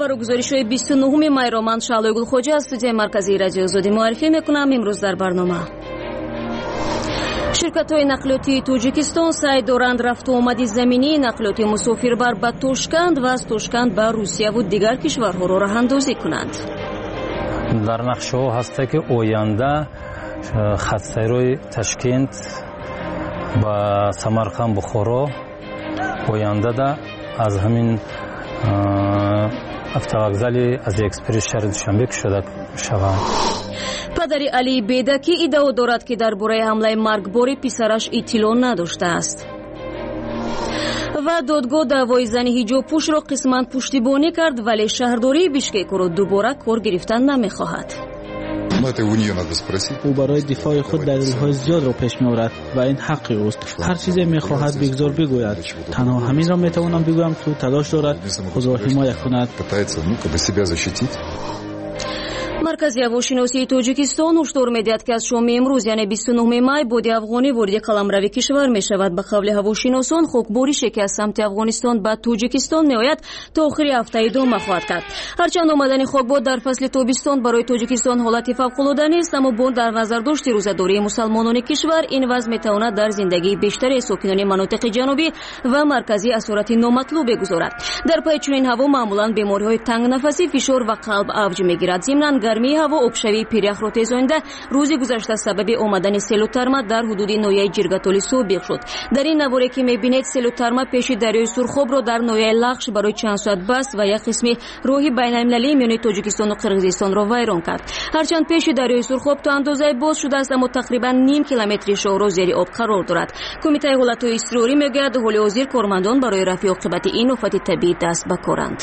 خبر و گزارش‌های 29 مای را من شعله گلخوجه از استودیوی مرکزی رادیو آزادی معرفی میکنم. امروز در برنامه شرکت‌های نقلیاتی تاجیکستان سعی دارند رفت و آمد زمینی نقلیات مسافربر به توشکند و از توشکند به روسیه و دیگر کشورها را راه‌اندازی کنند. در نقشه هست که آینده خط سیرهای تاشکند و سمرقند بخارا آینده ده از همین автовокзали از اکسپرس شهر دوشنبه شده شوند. پدر علی بیدکی ادعا دارد که درباره حمله مرگبار پسرش اطلاع نداشته است. و دادگاه دعوای زن حجاب‌پوش را قسماً پشتیبانی کرد ولی شهرداری بیشکک را دوباره کار گرفتن نمی‌خواهد. او برای دفاع خود دلیل‌های زیاد را پیش می‌آورد و این حق اوست. هر چیزی می‌خواهد بگذار بگوید. تنها همین را می‌توانم بگویم که تلاش دارد خود را حمایت کند. مرکزی هواشناسی تاجیکستان هشدار می‌دهد که از شام امروز یعنی 29 مای بادی افغانی وارد قلمروی کشور می‌شود. به قول هواشناسان خاکباریشی که از سمت افغانستان به تاجیکستان می‌آید تا آخر هفته ادامه خواهد کرد. هرچند آمدن خاکباد در فصل تابستان برای تاجیکستان حالت فوق‌العاده نیست، اما با در نظر داشت روزه‌داری مسلمانان کشور این وضع می‌تواند در زندگی بیشتر ساکنان مناطق جنوبی و مرکزی اثرات نامطلوب بگذارد. در پای چنین هوا معمولاً بیماری‌های تنگ‌نفسی، فشار و قلب اوج می‌گیرد. ضمناً گرمی هوا آبشوی پیرخ را تیزانیده. روز گذشته سبب آمدن سیل و ترما در حدود ناحیه جرگتالی سابق شد. در این نواره که می‌بینید سیل و ترما پیش دریای سرخاب را در ناحیه لغش برای چند ساعت بست و یک قسم راه بین‌المللی میان تاجیکستان و قرقیزستان را ویران کرد. هرچند پیش دریای سرخاب تا اندازه باز شده است، اما تقریباً نیم کیلومتر شهر را زیر آب قرار دارد. کمیته حالت‌های اضطراری میگوید حال حاضر کارمندان برای رفع عاقبت این آفت طبیعی دست به کارند.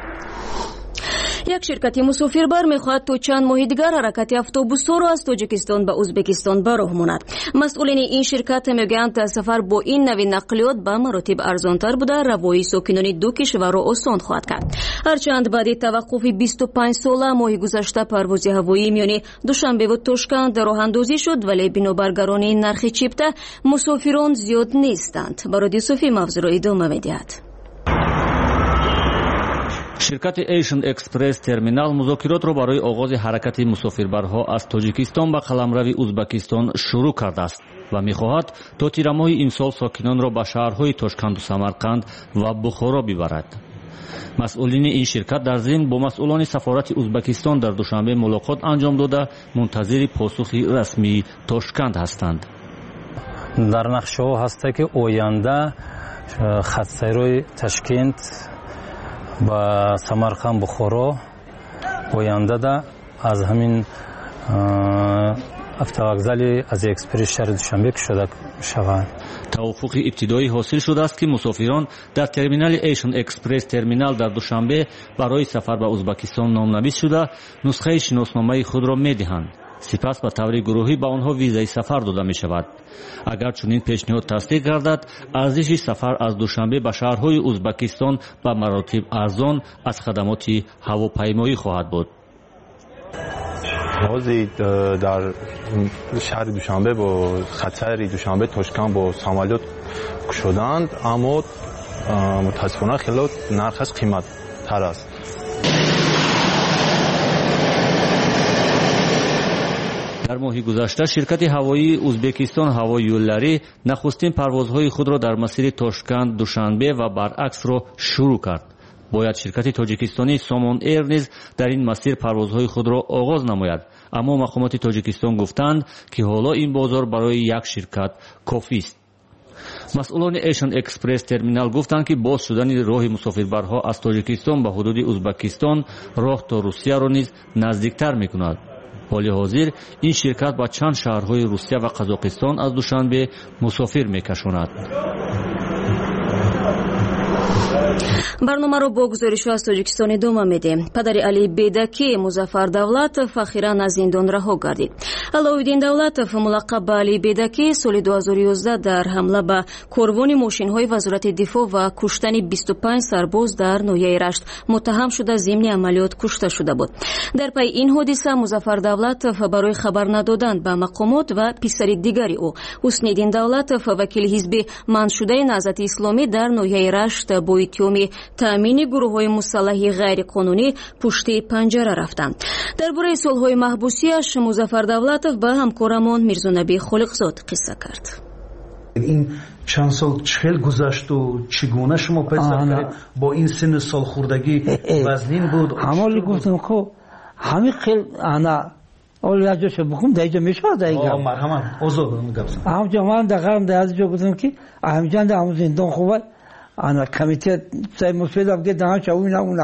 یک شرکت مسافربر می‌خواهد تا چند ماه دیگر حرکت اتوبوس‌ها را از تاجیکستان به ازبکستان به راه ماند. مسئولین این شرکت میگویند سفر با این نوع نقلیات به مراتب ارزان‌تر بوده، روایی ساکنان دو کشور را آسان خواهد کرد. هرچند بعد توقف 25 ساله ماه گذشته پرواز هوایی میان دوشنبه و توشکند راه اندازی شد، ولی بنابر گرانی نرخ چیپته مسافران زیاد نیستند. برای صوفی موضوع را ادامه می‌دهد. شرکت ایشن اکسپرس ترمینال مذاکرات را برای آغاز حرکت مسافربرها از تاجیکستان به قلمرو ازبکستان شروع کرده است و می‌خواهد تا تیر ماه این سال ساکنان را به شهرهای تاشکند و سمرقند و بخارا ببرد. مسئولین این شرکت در ضمن با مسئولان سفارت ازبکستان در دوشنبه ملاقات انجام داده منتظر پاسخ رسمی تاشکند هستند. در نقشه هست که آینده خط سیرهای تاشکند و سمرقند بخارا آینده ده از همین автовокзали از اکسپرس شهر دوشنبه شده شوند. توافق ابتدایی حاصل شده است که مسافران در ترمینال ایشن اکسپرس ترمینال در دوشنبه برای سفر به ازبکستان نامنویس شده نسخه شناسنامه خود را می‌دهند. سپس به طور گروهی به آنها ویزای سفر داده می شود. اگر چنین پیشنهاد تصدیق گردد، ارزش سفر از دوشنبه به شهرهای ازبکستان به مراتب ارزان از خدمات هواپیمایی خواهد بود. پروازی در شهر دوشنبه با خطر دوشنبه تاشکند با سامالیات شدند، اما متاسفانه خیلی نرخش قیمت تر است. در ماه گذشته شرکت هوایی ازبکستان هوایی یولری نخستین پروازهای خود را در مسیر تاشکند دوشنبه و برعکس را شروع کرد. باید شرکت تاجیکستانی سامان ایر نیز در این مسیر پروازهای خود را آغاز نماید، اما مقامات تاجیکستان گفتند که حالا این بازار برای یک شرکت کافی است. مسئولان ایشن اکسپرس ترمینال گفتند که باز شدن راه مسافربرها از تاجیکستان به حدود ازبکستان راه تا روسیه را نیز نزدیکتر می‌کند. حال حاضر این شرکت با چند شهرهای روسیه و قزاقستان از دوشنبه مسافر می‌کشاند. برنامه را با گزارش از تاجیکستان ادامه میدیم. پدر علی بیدکی مظفر دولت فخیرا از زندان رها گردید. علاءالدین دولت ملقب به علی بیدکی سال 2011 در حمله به کاروان ماشین‌های وزارت دفاع و کشتن 25 سرباز در ناحیه رشت متهم شده ضمن عملیات کشته شده بود. در پی این حادثه مظفر دولت برای خبر ندادن به مقامات و پسر دیگری او حسن‌الدین دولت وکیل حزب منشوده نهضت اسلامی در ناحیه رشت با اتهام сеюми таъмини гурӯҳҳои мусаллаҳи ғайриқонунӣ пушти панҷара рафтанд. дар бораи солҳои маҳбусиаш Музаффар Давлатов ба ҳамкорамон Мирзонаби Холиқзод қисса кард. این چند سال چهل گذشت و چگونه شما پسر کردید با این سن سالخوردگی وزنین بود؟ همالی گفتم که همین خیلی انا اول از جاش بخوام دیگه میشه دیگه. مرحمت آزاد میگم. همونجا من دقیقاً از جا گفتم که همینجان در همون زندان خوبه. انا کمیته سعی مسئولم که دانش اونا.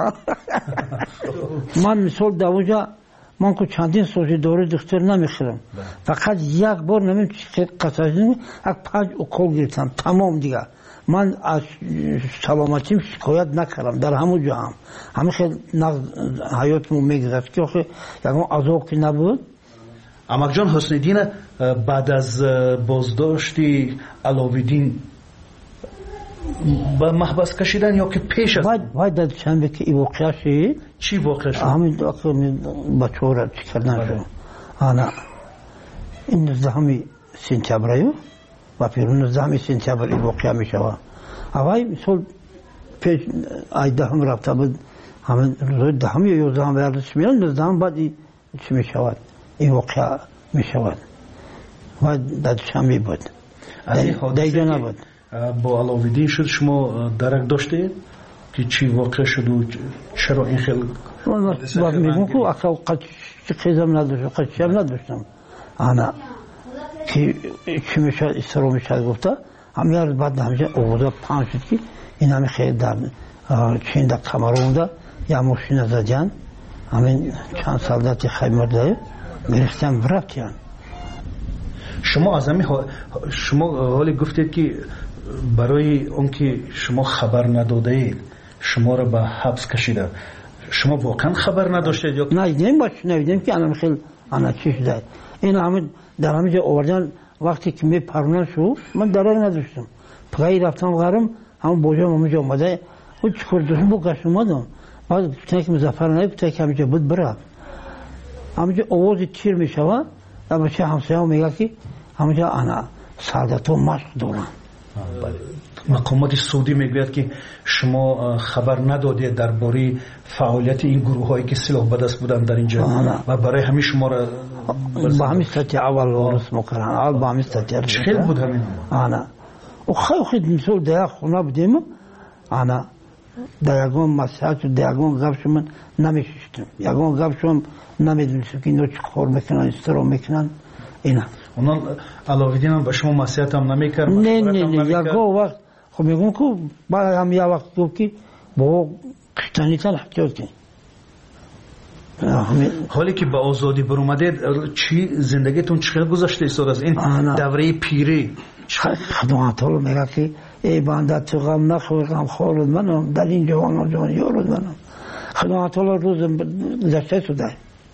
من مثال داوجا من که چندین سوزی دوره دکتر نمیخورم. فقط یک بار نمیم قصدیم یک 5 اوکول گرفتم تمام دیگه. من از سلامتیم شکایت نکردم در همون جا هم. همه خیلی حیاتمون میگذشت که آخه یکم عذاب که نبود. اماکجان حسن‌الدین بعد از بازداشتی علاوالدین با محبس کشیدن یا که پیش از باید در چند که این واقعه شد. چی واقعه شد؟ همین بچه را چی کردن شد. آنا این 19 سپتامبر و پیر 19 سپتامبر این واقعه می شود. اوای مثل پیش ای دهم رفته بود همین روز دهم یا 11 ورزش میان 19 بعد چی می شود این واقعه می شود. باید در چند بود. دیگه نبود. با علاوالدین شد شما درک داشته که چی واقع شد و چرا این خیلی باید میگم که اصلا قدشم نداشتم انا که چی میشد استرو میشد گفته همین روز بعد همینجا اوضاع پنج شد که این همین خیلی در چین در کامرونده یا ماشین زدن همین چند سالداتی خیلی مرده گرفتن برفتیان شما از همین شما حالی گفتید که برای اون که شما خبر نداده اید شما را به حبس کشیده شما واقعا خبر نداشتید یا نمیدیم که الان خیلی انا چی شده این همه در همه جا آوردن وقتی که می پرونن شو من درک نداشتم پای رفتم غرم همون بوجم اونجا اومده و چیکار داشتم با گشت اومدم بعد تک مظفر نایب تک همینجا بود برا همینجا آواز تیر میشود و بچه همسایه‌ها میگه که همینجا انا سعادتو مشق دارم. مقامات سعودی میگوید که شما خبر ندادید درباره فعالیت این گروه هایی که سلاح به دست بودن در اینجا و برای همین شما را با همین سطح اول رسم کردن اول با همین سطح چه بود همین انا و خیلی مثال در خونه بودیم انا در یکم مساحت و در یکم گفت من نمیشستم یکم گفت من نمیدونستم که اینو چه کار میکنن استرا میکنن اینا اونان علاوالدین هم به شما نصیحت هم نمیکرد نه یکم وقت خب میگم که بعد هم یه وقت گفت که با قشتنی تن حکیات کنی حالی که به آزادی برآمدید چی زندگیتون چقدر گذشته است از این دوره پیری خدمت رو میگه که ای بنده تو غم نخور غم خورد منم در این جوان یارد منم خدمت رو روز گذشته شده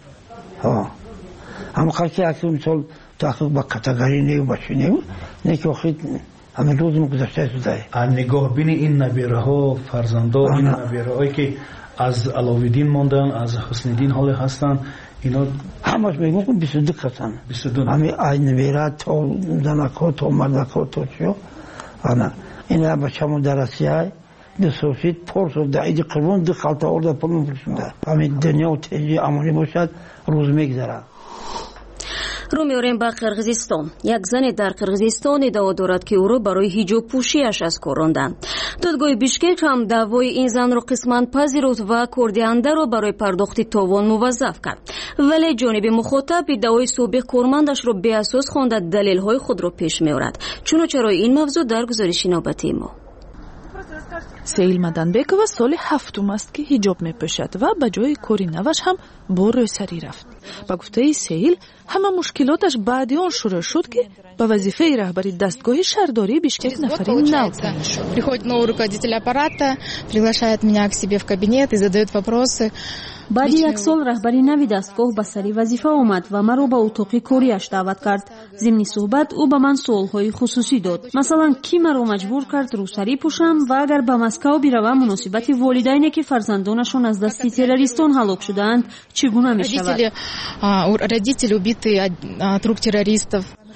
اما خاکی اکثر مثال تحقیق با کتگری نیو باشی نیو نه که وقت همه روز گذشته شده نگاه بین این نبیره ها فرزنده این نبیره هایی که از علاوالدین ماندن از حسن‌الدین حال هستن اینا همش میگم که 22 هستن 22 همه این نبیره تا زنکا تا مردکا تا چیو انا اینا بچه‌مون درسیه دستوشید پرس و دعید قربان دخالت آورده پلون فرشونده همه دنیا و تجی امانی باشد روز میگذره رو میاریم به قرقیزستان. یک زن در قرقیزستان ادعا دارد که او را برای حجاب پوشیش از کار راندند. دادگاه بیشکک هم دعوای این زن را قسمت پذیرفت و کاردهنده را برای پرداخت تاوان موظف کرد. ولی جانب مخاطب ادعای سابق کارمندش را بی اساس خوانده دلیل‌های خود را پیش می‌آورد. چرا این موضوع در گزارش نوبتی ما. سیل مدنبекова соли 7 аст ки ҳиҷоб мепӯшад ва ба ҷои кори наваш ҳам бо рӯйсарӣ рафт. ба гуфтаи Сейл ҳама мушкилоташ баъди он шурӯъ шуд ки ба вазифаи раҳбари дастгоҳи шаҳрдории Бишкек нафари нав таъин шуд. Приходит новый руководитель аппарата, приглашает меня к себе в кабинет и задает вопросы. баъди як сол раҳбари нави дастгоҳ ба сари вазифа омад ва маро ба утоқи кориаш даъват кард. зимни суҳбат ӯ ба ман суолҳои хусусӣ дод. масалан ки маро маҷбур кард рӯсарӣ пӯшам ва агар ба Москав биравам муносибати волидайне ки фарзандонашон аз дасти террористон ҳалок шудаанд чӣ гуна мешавад? Родители убитые от рук террористов.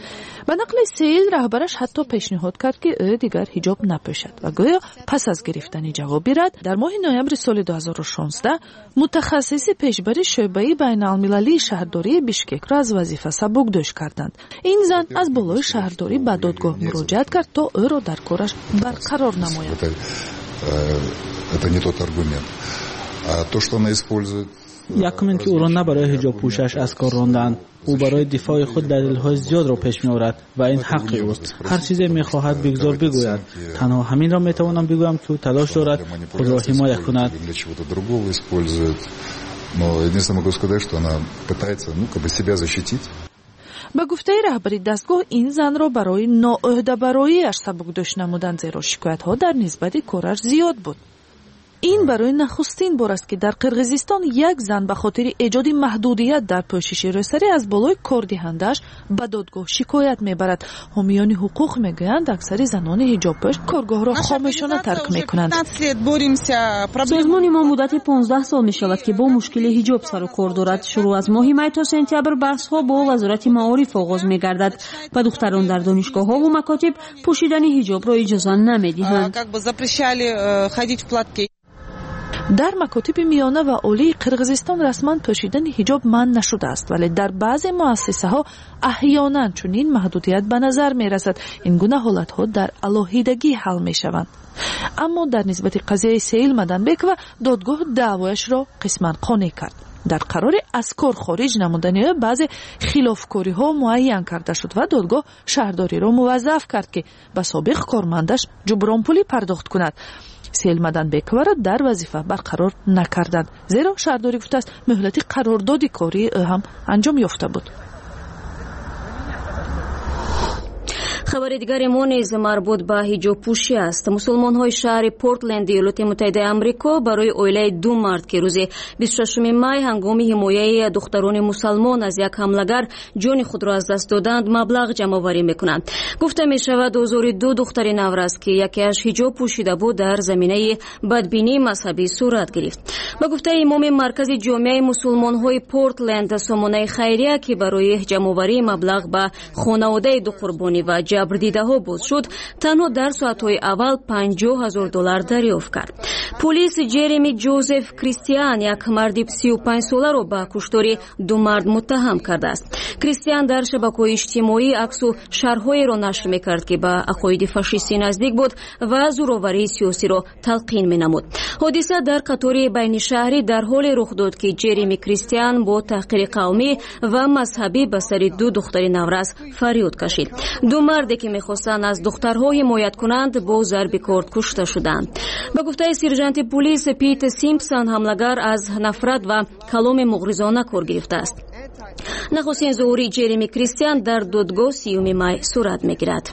ба нақли сейл раҳбараш ҳатто пешниҳод кард ки ӯ дигар ҳиҷоб напӯшад ва гӯё пас аз гирифтани ҷавоби рад дар моҳи ноябри соли 2016 мутахассиси пешбари шӯъбаи байналмилалии шаҳрдории Бишкекро аз вазифа сабукдӯш карданд. ин зан аз болои шаҳрдорӣ ба додгоҳ муроҷиат кард то ӯро дар кораш барқарор намояд. Это не тот аргумент. То, что она использует. якумин ки ӯро на барои ҳиҷобпӯшаш аз кор ронданд, ӯ барои дифои худ далелҳои зиёдро пеш меорад ва ин ҳаққи ӯст. ҳар чизе мехоҳад бигзор бигӯяд. танҳо ҳаминро метавонам бигӯям ки ӯ талош дорад худро ҳимоя кунад. Но единственное могу сказать, что она пытается, себя защитить. ба гуфтаи раҳбари дастгоҳ ин занро барои ноӯҳдабароиаш сабукдӯш намуданд, зеро шикоятҳо дар нисбати кораш зиёд буд. ин барои нахустин бор аст ки дар Қирғизистон як зан ба хотири эҷоди маҳдудият дар пӯшиши рӯсарӣ аз болои кордиҳандааш ба додгоҳ шикоят мебарад. ҳомиёни ҳуқуқ мегӯянд аксари занони ҳиҷобпӯш коргоҳро хомӯшона тарк мекунанд. созмони мо муддати 15 сол мешавад ки бо мушкили ҳиҷоб сару кор дорад. шурӯъ аз моҳи май то сентябр баҳсҳо бо вазорати маориф оғоз мегардад. ба духтарон дар донишгоҳҳову макотиб пӯшидани ҳиҷобро иҷоза намедиҳанд. дар макотиби миёна ва олии Қирғизистон расман пӯшидани ҳиҷоб манъ нашудааст, вале дар баъзе муассисаҳо аҳёнан чунин маҳдудият ба назар мерасад. ин гуна ҳолатҳо дар алоҳидагӣ ҳал мешаванд. аммо дар нисбати қазияи Сейл Маданбекова додгоҳ даъвояшро қисман қонеъ кард. дар қарори аз кор хориҷ намудани ӯ баъзе хилофкориҳо муайян карда шуд ва додгоҳ шаҳрдориро муваззаф кард ки ба собиқ кормандаш ҷубронпулӣ пардохт кунад. Сейл Маданбековаро дар вазифа барқарор накарданд, зеро шаҳрдорӣ гуфтааст муҳлати қарордоди кории ӯ ҳам анҷом ёфта буд. خبر دیگری ما نیز مربوط به حجابپوشی است. مسلمان‌های شهر پورتلند ایالات متحده آمریکا برای اویله دو مرد که روز 26 می هنگام حمایت دختران مسلمان از یک حمله‌گر جان خود را از دست دادند مبلغ جمع‌آوری می‌کنند. گفته می‌شود حضور دو دختر نوروز که یکیش حجاب پوشیده بود در زمینه بدبینی مذهبی صورت گرفت. با گفته امام مرکز جامعه مسلمان‌های پورتلند سامانه خیریه که برای جمع‌آوری مبلغ به خانواده دو قربانی و جبردیده‌ها بود شد، تنها در ساعت‌های اول $50,000 دریافت کرد. پلیس جرمی جوزف کریستیان یک مرد 35 ساله را به کشتاری دو مرد متهم کرده است. کریستیان در شبکه‌های اجتماعی عکس و شرح‌هایی را نشر می‌کرد که به عقاید فاشیستی نزدیک بود و زورآوری سیاسی را تلقین می‌نمود. حادثه در قطار بین شهری در حال رخ داد که جرمی کریستیان با تحقیر قومی و مذهبی به سر دو دختر نوروز فریاد کشید. دو مردی که می‌خواستند از دخترها حمایت کنند با ضرب کارد کشته شدند. به گفته سرجنت پلیس پیت سیمپسون، حمله‌گر از نفرت و کلام مغرضانه کار گرفته است. نخستین ظهور جرمی کریستیان در دادگاه 30 می صورت می‌گیرد.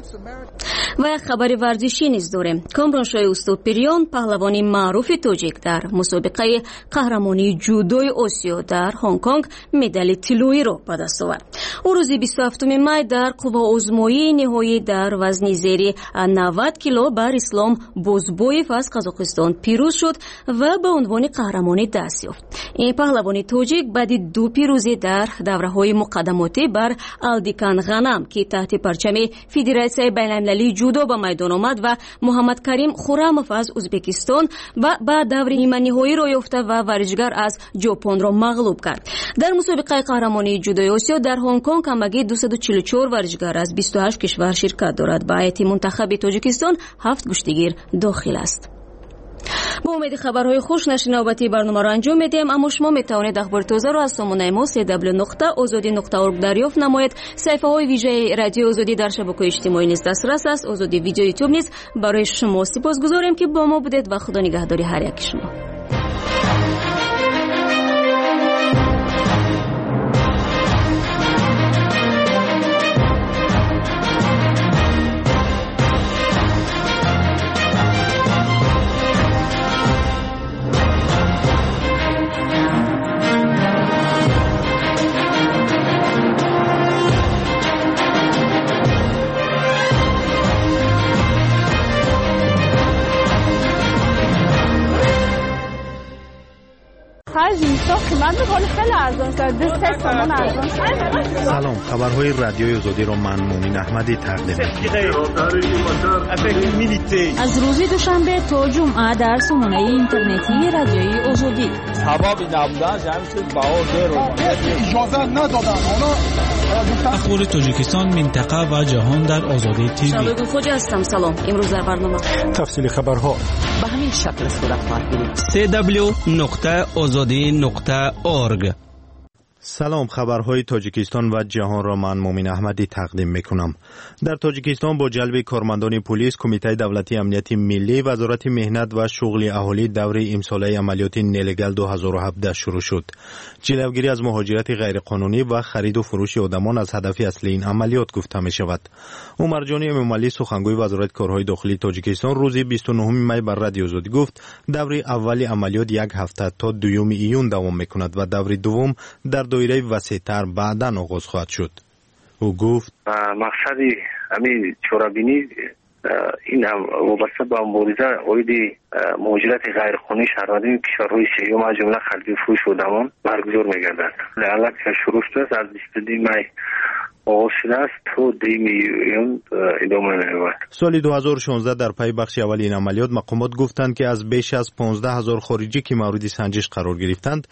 و یک خبر ورزشی نیز داریم. کامرانشاه استوپریان، پهلوانی معروف تاجیک، در مسابقه قهرمانی جودوی آسیا در هنگ کنگ مدال طلایی را به دست آورد. او روز 27 می در قوه‌آزمایی نهایی در وزن زیر 90 کیلو بر اسلام بازبویف از قزاقستان پیروز شد و به عنوان قهرمانی دست یافت. این پهلوانی تاجیک بعد دو پیروزی در دوره‌های مقدماتی بر الدیکان غنم که تحت پرچم فدراسیون بین‌المللی جودو به میدان آمد و محمد کریم خورموف از ازبکستان و بعد دور نیمه نهایی را یافت و ورزشگر از ژاپن را مغلوب کرد. در مسابقه قهرمانی جودوی آسیا در هنگ کنگ کمکی 244 ورزشگر از 28 کشور شرکت دارد. به هیئت منتخب تاجیکستان 7 گشتگیر داخل است. با امید خبرهای خوش نشر نوبتی برنامه را انجام میدیم، اما شما میتوانید اخبار تازه را از سامانه ما www.azadi.org دریافت نمایید. صفحه های ویژه رادیو آزادی در شبکه‌های اجتماعی نیز دسترس است. آزادی ویدیو یوتیوب نیز. برای شما سپاسگزاریم که با ما بودید و خدا نگهداری هر یک شما. قند بالا خیلی ارزان شد. 23 تومان ارزان شد. سلام، خبرهای رادیوی آزادی را من مومین احمدی تقدیم می‌کنم. از روز دوشنبه تا جمعه در سامانه اینترنتی رادیوی آزادی. هوا بی نبودن جمعیت باور اجازه ندادن. اخبار تاجیکستان، منطقه و جهان در آزادی تیوی. شباب خوش هستم. سلام. امروز در برنامه تفصیل خبرها به همین شکل صورت خواهد گرفت. www.azadi.org. سلام، خبرهای تاجیکستان و جهان را من مومین احمدی تقدیم میکنم. در تاجیکستان با جلب کارمندان پلیس، کمیته دولتی امنیت ملی، وزارت مهنت و شغل اهالی دوره امساله عملیات نلگال 2017 شروع شد. جلوگیری از مهاجرت غیرقانونی و خرید و فروش آدمان از هدف اصلی این عملیات گفته می شود. عمر جانی امامعلی، سخنگوی وزارت کارهای داخلی تاجیکستان، روز 29 می بر رادیو آزادی گفت دوره اول عملیات یک هفته تا 2 ایون دوام میکند و دوره دوم در دایره وسیع‌تر بعداً آغاز خواهد شد. او گفت مقصد همین چورابینی این هم وابسته به مبارزه علیه مهاجرت غیرقانونی شهروندان کشورهای سوم از جمله خرید و فروش آدمان برگزار می‌گردد. لعل که شروع شده از 22 می آغاز شده است تا 2 میلیون ادامه می‌یابد. سال 2016 در پی بخش اول این عملیات مقامات گفتند که از بیش از 15000 خارجی که مورد سنجش قرار گرفتند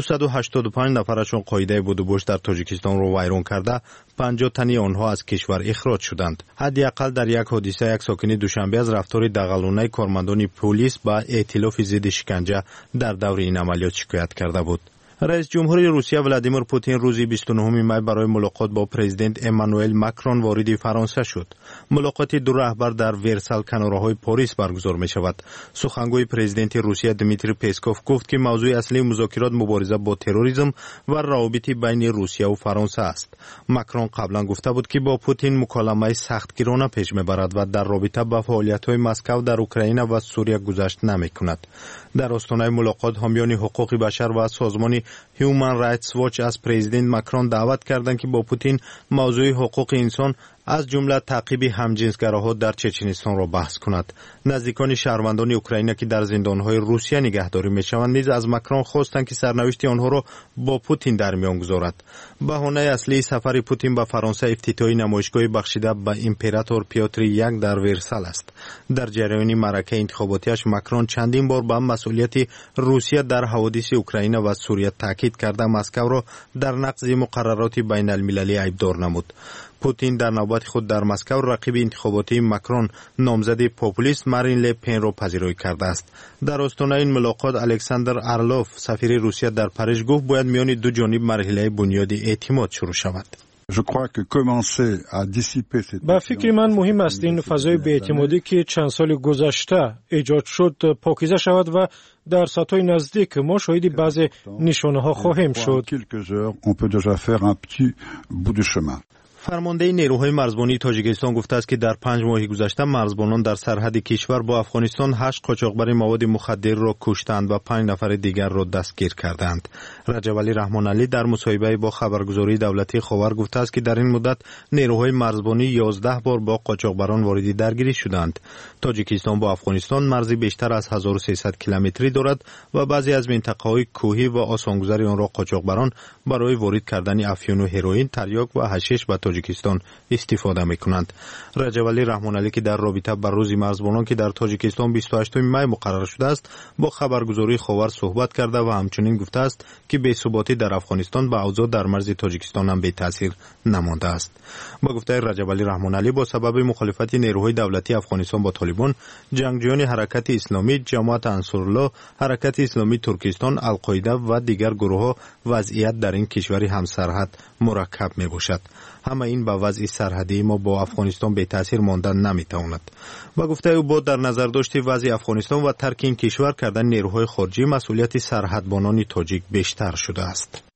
285 نفرشون قاعده بود و بوش در تاجیکستان رو ویران کرده، 50 تن آنها از کشور اخراج شدند. حداقل در یک حادثه یک ساکن دوشنبه از رفتار دغلانه کارمندان پلیس با ائتلاف ضد شکنجه در دور این عملیات شکایت کرده بود. رئیس جمهور روسیه ولادیمیر پوتین روز 29 می برای ملاقات با پرزیدنت امانوئل ماکرون وارد فرانسه شد. ملاقات دو رهبر در ورسال کناره‌های پاریس برگزار می شود. سخنگوی پرزیدنت روسیه دمیتری پسکوف گفت که موضوع اصلی مذاکرات مبارزه با تروریسم و روابط بین روسیه و فرانسه است. ماکرون قبلا گفته بود که با پوتین مکالمه سختگیرانه پیش میبرد و در رابطه با فعالیت‌های مسکو در اوکراین و سوریه گذشت نمی‌کند. در آستانه ملاقات حامیان حقوق بشر و سازمان هیومن رایتس واچ از پرزیدنت ماکرون دعوت کردند که با پوتین موضوع حقوق انسان از جمله تعقیب همجنسگراها در چچنستان را بحث کند. نزدیکان شهروندان اوکراین که در زندانهای روسیه نگهداری میشوند نیز از ماکرون خواستند که سرنوشت آنها را با پوتین در میان گذارد. بهانه اصلی سفر پوتین به فرانسه افتتاح نمایشگاه بخشیده به امپراتور پیوتر یک در ورسال است. در جریان معرکه انتخاباتیش ماکرون چندین بار به مسئولیت روسیه در حوادث اوکراین و سوریه تاکید کرده مسکو را در نقض مقررات بین المللی ایبدار نمود. پوتین در نوبت خود در مسکو رقیب انتخاباتی ماکرون نامزد پاپولیست مارین لپن را پذیرایی کرده است. در آستانه این ملاقات الکساندر ارلوف سفیر روسیه در پاریس گفت باید میان دو جانب مرحله بنیادی اعتماد شروع شود. با فکر من مهم است این فضای بی‌اعتمادی که چند سال گذشته ایجاد شد پاکیزه شود و در سطح نزدیک ما شاهد بعضی نشانه ها خواهیم شد. فرمانده نیروهای مرزبانی تاجیکستان گفته است که در 5 ماه گذشته مرزبانان در سرحد کشور با افغانستان 8 قاچاقبر مواد مخدر را کشتند و 5 نفر دیگر را دستگیر کردند. رجب علی رحمان علی در مصاحبه با خبرگزاری دولتی خاور گفته است که در این مدت نیروهای مرزبانی 11 بار با قاچاقبران وارد درگیری شدند. تاجیکستان با افغانستان مرزی بیشتر از 1300 کیلومتری دارد و بعضی از منطقه‌های کوهی و آسانگذاری آن را قاچاقبران برای وارد کردن افیون و هروئین، تریاک و حشیش به تاجیکستان استفاده میکنند. رجب علی رحمان علی که در رابطه با روز مرزبانان که در تاجیکستان 28 می مقرر شده است با خبرگزاری خاور صحبت کرده و همچنین گفته است که بی‌ثباتی در افغانستان با اوضاع در مرز تاجیکستان هم بی تاثیر نمانده است. با گفته رجب علی رحمان علی با سبب مخالفت نیروهای دولتی افغانستان با طالبان، جنگجویان حرکت اسلامی، جماعت انصارالله، حرکت اسلامی ترکستان، القاعده و دیگر گروه‌ها وضعیت در این کشور همسرحد مرکب میباشد. همه این با وضع سرحدی ما با افغانستان به تاثیر ماندن نمیتواند. با گفته او با در نظر داشت وضع افغانستان و ترک این کشور کردن نیروهای خارجی مسئولیت سرحدبانان تاجیک بیشتر شده است.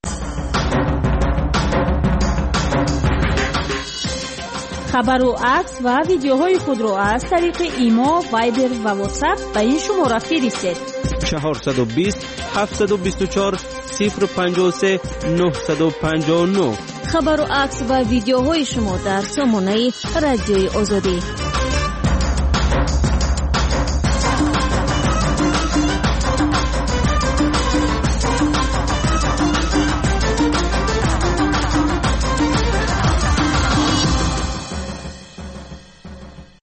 خبر و عکس و ویدیوهای خود را از طریق ایما، وایبر و واتساپ به این شماره فرستید. 420 724 053 959. خبر و عکس و ویدیوهای شما در سامانه رادیوی آزادی.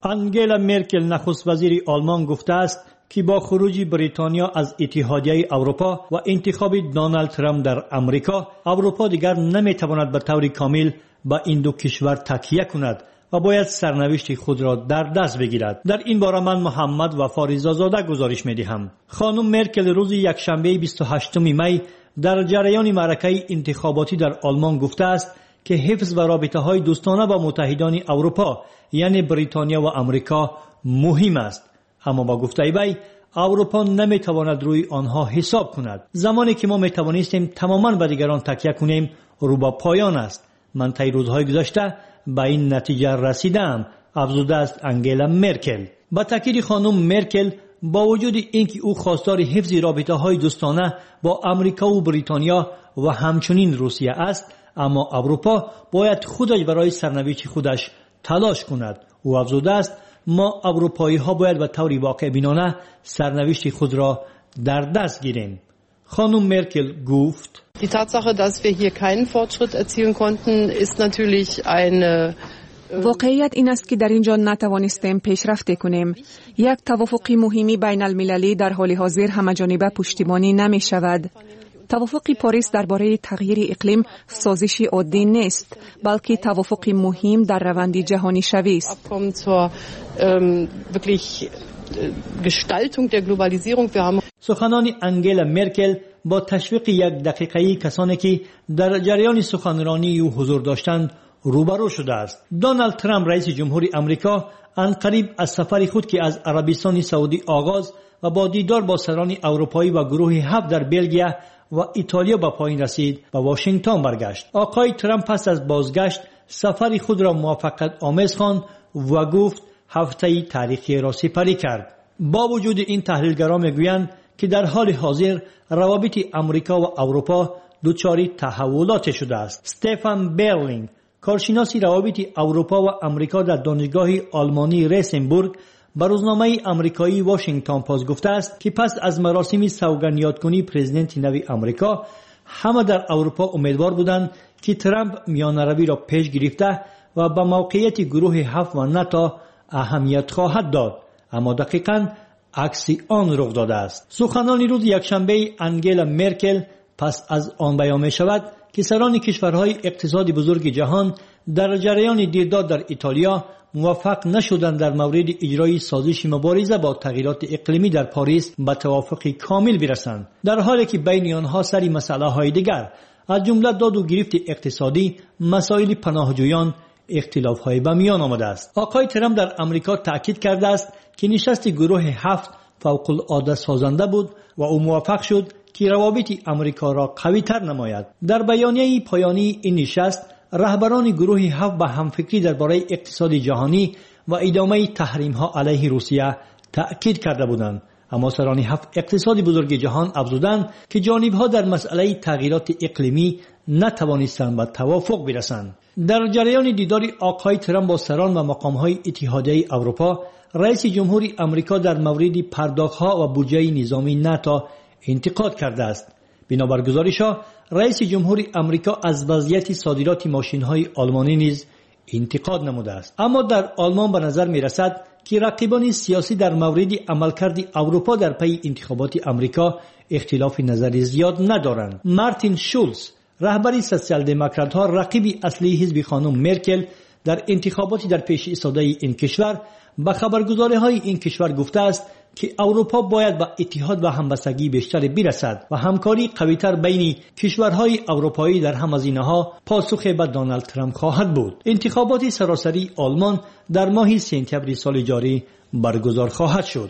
انگلا مرکل نخست وزیر آلمان گفته است که با خروج بریتانیا از اتحادیه اروپا و انتخاب دونالد ترامپ در امریکا، اروپا دیگر نمیتواند به طور کامل به این دو کشور تکیه کند و باید سرنوشت خود را در دست بگیرد. در این باره من محمد وفا رضازاده گزارش می‌دهم. خانم مرکل روز یکشنبه 28 می در جریان معرکه انتخاباتی در آلمان گفته است که حفظ و رابطه‌های دوستانه با متحدان اروپا یعنی بریتانیا و امریکا مهم است. اما با گفته وی اروپا نمیتواند روی آنها حساب کند. زمانی که ما میتوانستیم تماما به دیگران تکیه کنیم رو به پایان است. من طی روزهای گذشته به این نتیجه رسیدم، افزوده است انگلا مرکل. با تاکید خانم مرکل با وجود اینکه او خواستار حفظ رابطه‌های دوستانه با امریکا و بریتانیا و همچنین روسیه است، اما اروپا باید خودش برای سرنوشت خودش تلاش کند. او افزوده است ما اروپایی ها باید به طور واقع بینانه سرنوشت خود را در دست گیریم. خانم مرکل گفت Die Tatsache, dass wir hier keinen Fortschritt erzielen konnten, ist natürlich eine واقعیت این است که در اینجا نتوانستیم پیشرفت کنیم. یک توافق مهمی بین المللی در حال حاضر همه‌جانبه پشتیبانی نمی شود. توافق پاریس درباره تغییر اقلیم سازشی عادی نیست، بلکه توافق مهم در روند جهانی شوی است. سخنان انگلا مرکل با تشویق یک دقیقه‌ای کسانی که در جریان سخنرانی او حضور داشتند روبرو شده است. دونالد ترامپ رئیس جمهوری امریکا عنقریب از سفر خود که از عربستان سعودی آغاز و با دیدار با سران اروپایی و گروه 7 در بلژیم و ایتالیا به پایان رسید و واشنگتن برگشت. آقای ترامپ پس از بازگشت سفر خود را موفقیت آمیز خواند و گفت هفته تاریخی را سپری کرد. با وجود این تحلیلگران میگویند که در حال حاضر روابط امریکا و اروپا دچار تحولات شده است. استفان برلینگ کارشناس روابط اروپا و امریکا در دانشگاه آلمانی ریسنبورگ به روزنامه امریکایی واشنگتن پست گفته است که پس از مراسم سوگندیادکنی پرزیدنت نوی امریکا همه در اروپا امیدوار بودند که ترامپ میانروی را پیش گرفته و به موقعیت گروه 7 و ناتو اهمیت خواهد داد، اما دقیقاً عکس آن رخ داده است. سخنان روز یکشنبه انگلا مرکل پس از آن بیان می شود که سران کشورهای اقتصادی بزرگ جهان در جریان دیدار در ایتالیا موفق نشدند در مورد اجرای سازش مبارزه با تغییرات اقلیمی در پاریس به توافق کامل برسند، در حالی که بین آنها سری مسائل های دیگر از جمله داد و گرفت اقتصادی، مسائل پناهجویان اختلاف های به میان آمده است. آقای ترامپ در امریکا تاکید کرده است که نشست گروه 7 فوق العاده سازنده بود و او موفق شد که روابط امریکا را قوی تر نماید. در بیانیه پایانی این نشست رهبران گروه 7 به همفکری درباره اقتصاد جهانی و ادامه تحریم ها علیه روسیه تأکید کرده بودند، اما سران 7 اقتصاد بزرگ جهان افزودند که جانب ها در مسئله تغییرات اقلیمی نتوانستند به توافق برسند. در جریان دیدار آقای ترامپ با سران و مقام های اتحادیه اروپا، رئیس جمهوری امریکا در مورد پرداخت‌ها و بودجه نظامی ناتو انتقاد کرده است. بنابر گزارش‌ها رئیس جمهوری امریکا از وضعیت صادرات ماشین‌های آلمانی نیز انتقاد نموده است. اما در آلمان به نظر می‌رسد که رقیبان سیاسی در مورد عملکرد اروپا در پی انتخابات امریکا اختلاف نظری زیاد ندارند. مارتین شولز رهبر سوسیال دموکرات‌ها رقیب اصلی حزب خانم مرکل در انتخابات در پیش ایستاده این کشور به خبرگزاری‌های این کشور گفته است که اروپا باید به اتحاد و همبستگی بیشتر برسد و همکاری قوی‌تر بین کشورهای اروپایی در همزینه‌ها پاسخ به دونالد ترامپ خواهد بود. انتخابات سراسری آلمان در ماه سپتامبر سال جاری برگزار خواهد شد.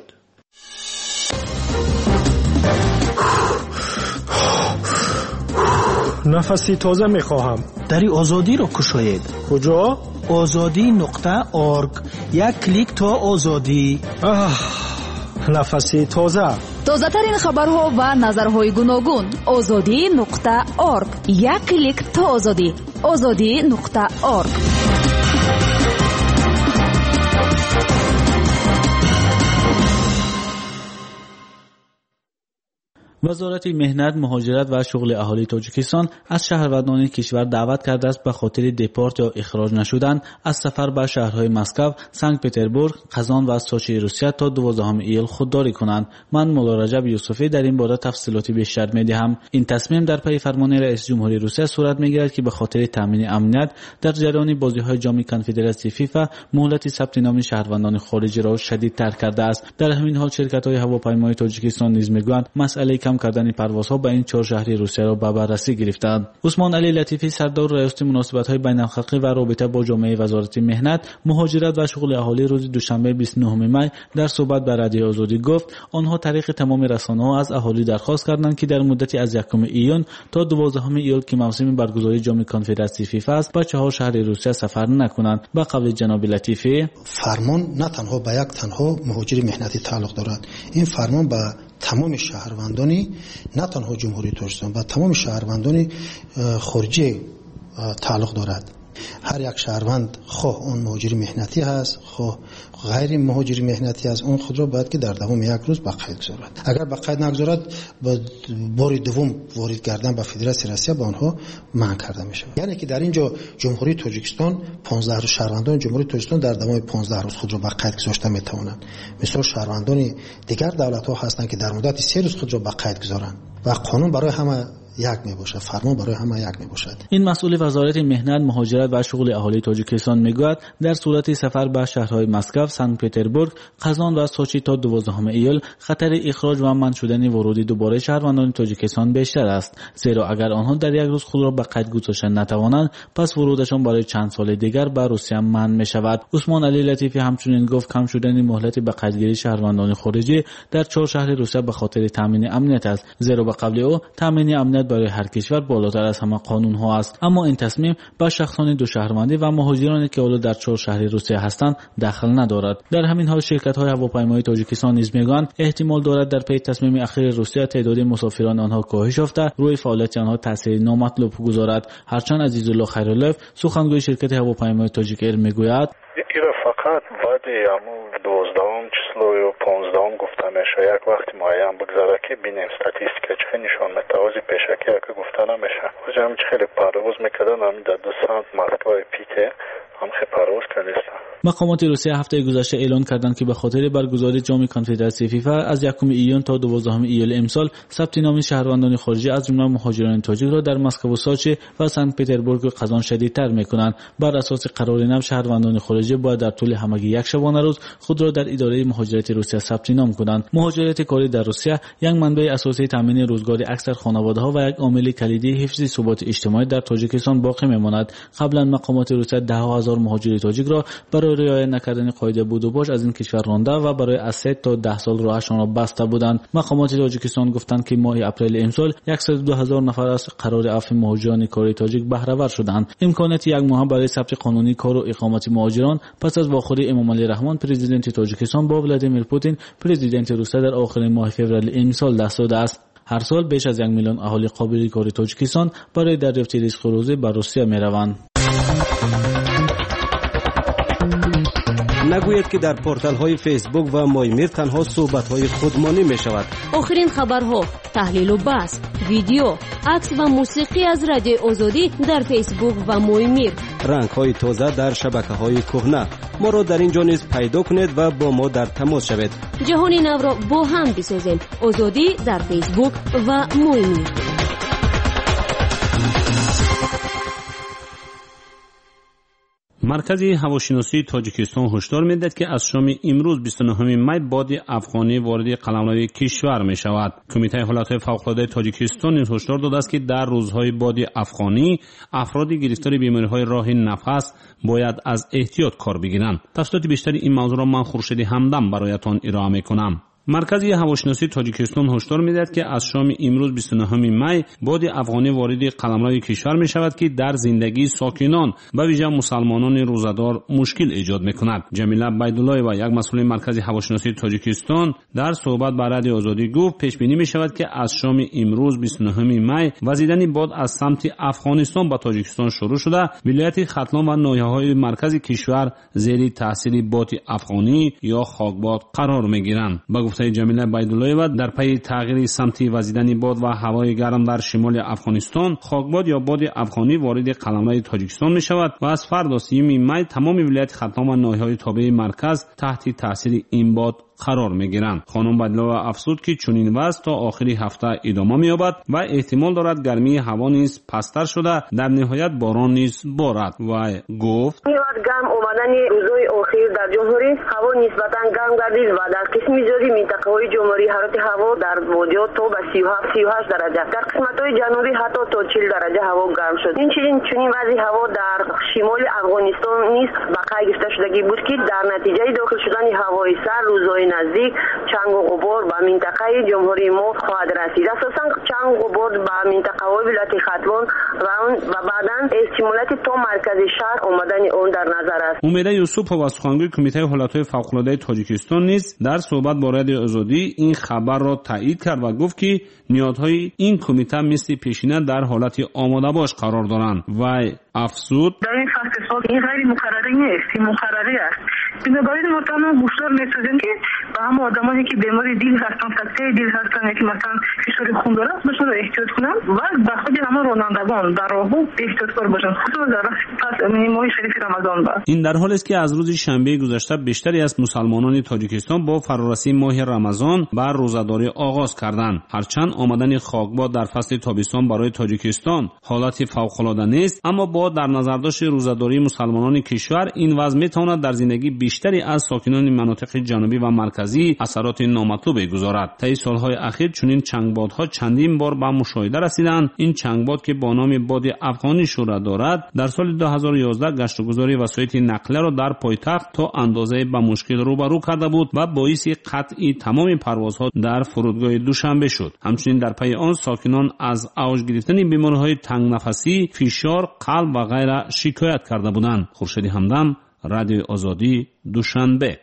نفسی تازه میخواهم. دری آزادی را کشاید. کجا؟ azadi.org. یک کلیک تا آزادی. نفسی تازه. تازه ترین خبرها و نظرهای گوناگون. azadi.org. یک کلیک تا آزادی. azadi.org. وزارت مهنت، مهاجرت و شغل اهالی تاجیکستان از شهروندان کشور دعوت کرده است به خاطر دپورت یا اخراج نشدن از سفر به شهرهای مسکو، سنت پتربورگ، قزان و سوچی روسیه تا 12 ایل خودداری کنند. من مولا رجب یوسفی در این باره تفصیلات بیشتر می‌دهم. این تصمیم در پی فرمان رئیس جمهوری روسیه صورت می‌گیرد که به خاطر تامین امنیت در جریان بازی‌های جام کنفدراسیون فیفا مهلت ثبت نام شهروندان خارجی را شدیدتر کرده است. در همین حال شرکت‌های هواپیمای تاجیکستان نیز می‌گویند مسئله کم کردن پروازها به این 4 شهر روسیه را به بررسی گرفتند. عثمان علی لطیفی سردار ریاست مناسبت‌های بین‌الخلقی و رابطه با جامعه وزارت مهنت، مهاجرت و شغل اهالی روز دوشنبه 29 می در صحبت با رادیو آزادی گفت آنها طریق تمام رسانه‌ها از اهالی درخواست کردند که در مدت از 1 ایون تا 12 ایول که موسم برگزاری جام کنفدراسیون فیفا است به 4 شهر روسیه سفر نکنند. با قول جناب لطیفی فرمان نه تنها به یک تنها مهاجر مهنتی تعلق دارد، این فرمان به تمام شهروندانی نه تنها جمهوری تاجیکستان و تمام شهروندانی خارجی تعلق دارد. هر یک شهروند خواه اون مهاجر مهنتی هست خواه غیر مهاجر مهنتی هست، اون خود را باید که در دوام یک روز به قید گذارد. اگر به قید نگذارد با بار دوم وارد کردن به فدراسیون روسیه به آنها منع کرده می شود. یعنی که در اینجا جمهوری تاجیکستان 15 روز شهروندان جمهوری تاجیکستان در دوام 15 روز خود را به قید گذاشته می توانند. مثل شهروندان دیگر دولت ها هستند که در مدت 3 روز خود را به قید گذارند و قانون برای همه یک میباشد، فرمان برای همه یک میباشد. این مسئول وزارت مهنت، مهاجرت و شغل اهالی تاجیکستان میگوید در صورت سفر به شهرهای مسکو، سنت پتربورگ، قزان و سوچی تا 12 ایول خطر اخراج و منع شدن ورودی دوباره شهروندان تاجیکستان بیشتر است، زیرا اگر آنها در یک روز خود را به قید گذاشتن نتوانند پس ورودشان برای چند سال دیگر به روسیه منع میشود. عثمان علی لطیفی همچنین گفت کم شدن مهلت به قیدگیری شهروندان خارجی در 4 شهر روسیه به خاطر تامین امنیت است، زیرا به قول او تامین امنیت برای هر کشور بالاتر از همه قانون ها است. اما این تصمیم به شخصان دو شهروندی و مهاجرانی که حالا در 4 شهر روسیه هستند دخل ندارد. در همین حال شرکت های هواپیمایی تاجیکستان نیز میگویند احتمال دارد در پی تصمیم اخیر روسیه تعداد مسافران آنها کاهش یافته روی فعالیت آنها تاثیر نامطلوب گذارد. هرچند عزیزالله خیرالله سخنگوی شرکت هواپیمایی تاجیک ایر میگوید فقط بعد همون 12 چسلو و 15 گفته میشه یک وقت معین بگذاره که بینیم استاتیستیکا چه نشون متوازی پیشکی که گفته نمیشه. خودم خیلی پرواز میکردن همین در 2 ساعت مسکو پیته هم خیلی پرواز کردن. مقامات روسیه هفته گذشته اعلان کردند که به خاطر برگزاری جام کنفدراسیون فیفا از 1 ایون تا 12 ایول امسال ثبت نام شهروندان خارجی از جمله مهاجران تاجیک را در مسکو و سوچی و سنت پتربورگ و قزان شدیدتر میکنند. بر اساس قرار نو شهروندان خارجی باید در طول همگی یک شبانه روز خود را در اداره مهاجرت روسیه ثبت نام کنند. مهاجرت کاری در روسیه یک منبع اساسی تامین روزگار اکثر خانواده‌ها و یک عامل کلیدی حفظ ثبات اجتماعی در تاجیکستان باقی میماند. قبلا مقامات روسیه 10,000 مهاجر تاجیک را برای رعایت نکردن قاعده بود و باش از این کشور رانده و برای از 3 تا 10 سال راهشان را بسته بودند. مقامات تاجیکستان گفتند که ماه اپریل امسال 102,000 نفر از قرار عفو مهاجران کاری تاجیک بهره ور شدند. امکانات یک ماه برای ثبت قانونی کار و اقامت مهاجران پس از واخوری امامعلی رحمان پرزیدنت تاجیکستان با ولادیمیر پوتین پرزیدنت روسیه در آخرین ماه فوریه امسال دست داده است. هر سال بیش از 1 میلیون اهالی قابل کاری تاجیکستان برای دریافت رزق روزی به روسیه میروند. نگوید که در پورتال های فیسبوک و مایمیر تنها صحبت های خودمانی می شود. آخرین خبرها، تحلیل و بحث، ویدیو، عکس و موسیقی از رادیو آزادی در فیسبوک و مایمیر. رنگ های تازه در شبکه های کهنه. ما را در اینجا نیز پیدا کنید و با ما در تماس شوید. جهانی نو را با هم بسازیم. آزادی در فیسبوک و مایمیر. مرکز هواشناسی تاجیکستان هشدار می‌دهد که از شام امروز 29 می باد افغانی وارد قلمرو کشور می‌شود. کمیته حالات فوق‌العاده تاجیکستان نیز هشدار داده است که در روزهای باد افغانی افراد گرفتار بیماری‌های راه نفس باید از احتیاط کار بگیرند. تفصیلات بیشتری این موضوع را من خورشید همدم برایتان ارائه می‌کنم. مرکز هواشناسی تاجیکستان هشدار می‌دهد که از شام امروز 29 می باد افغانی وارد قلمرو کشور می‌شود که در زندگی ساکنان به ویژه مسلمانان روزه‌دار مشکل ایجاد می‌کند. جمیله بیدالله و یک مسئول مرکز هواشناسی تاجیکستان در صحبت با رادیو آزادی گفت پیش بینی می‌شود که از شام امروز 29 می وزیدن باد از سمت افغانستان به تاجیکستان شروع شده. ولایت ختلان و ناحیه‌های مرکز کشور زیر تاثیر باد افغانی یا خاکباد قرار می‌گیرند. گفته جمیله بیدالله‌ایوا، در پی تغییر سمت وزیدن باد و هوای گرم در شمال افغانستان، خاکباد یا باد افغانی وارد قلمرو تاجیکستان می شود و از فردا 30 می تمام ولایت ختام و ناحیه‌های تابع مرکز تحت تاثیر این باد قرار میگیرند. خانم بیدالله‌ایوا افزود که چنین وضع تا آخر هفته ادامه می‌یابد و احتمال دارد گرمی هوا نیز پستر شده، در نهایت باران نیز بارد و گفت گرم اومدن روزهای اخیر در جمهوری هوا نسبتاً گرم گردید و در قسم زیادی منطقه‌های جمهوری حرارت هوا در وادی‌ها تا به 37 درجه، در قسمت‌های جنوبی حتی تا 40 درجه هوا گرم شد. این چنین وضع هوا در شمال افغانستان نیز بقای گرفته شدگی بود که در نتیجه داخل شدن هوای سرد روزهای نزدیک چنگ و غبار به منطقه جمهوری ما خواهد رسید. اساساً چنگ و غبار به منطقه‌های ولایت ختلان و بعداً احتمالات تا مرکز شهر آمدن اون در نظر است. امیده یوسفова سخنگوی کمیته حالت‌های فوق‌العاده تاجیکستان نیز در صحبت با رادیو آزادی این خبر را تایید کرد و گفت که نیازهای این کمیته مثل پیشینه در حالت آماده باش قرار دارند و افزود در این فصل سال این غیر مقرری نیست، این مقرری است. بنابراین ما تمام هشدار می‌سازیم که به همه آدمانی که بیماری دل هستند، سکته دل هستند، که مثلا فشار خون دارند، بهشون احتیاط کنند و به خود همه رانندگان در راهرو احتیاطکار باشند، خصوصا در فصل ماه شریف رمضان. این در حالی است که از روز شنبه گذشته بیشتری از مسلمانان تاجیکستان با فرارسی ماه رمضان بر روزه‌داری آغاز کردند. هرچند آمدن خاکباد در فصل تابستان برای تاجیکستان حالت فوق‌العاده نیست، اما با در نظر داشت روزه‌داری مسلمانان کشور این وضع می‌تواند در زندگی بیشتری از ساکنان مناطق جنوبی و مرکزی اثرات نامطلوب بگذارد. طی سال‌های اخیر چنین چنگبادها چندین بار به مشاهده رسیدند. این چنگباد که با نام باد افغانی شهرت دارد، در سال 2011 گشت‌وگذاری وسایط نقلیه را در پایتخت تا اندازه به مشکل روبرو کرده بود و باعث قطع تمام پروازها در فرودگاه دوشنبه شد. همچنین در پی آن ساکنان از اوج گرفتن بیماری‌های تنگ نفسی، فشار قلب و غیره شکایت کرده بودند. خورشید همدم، رادیو آزادی، دوشنبه.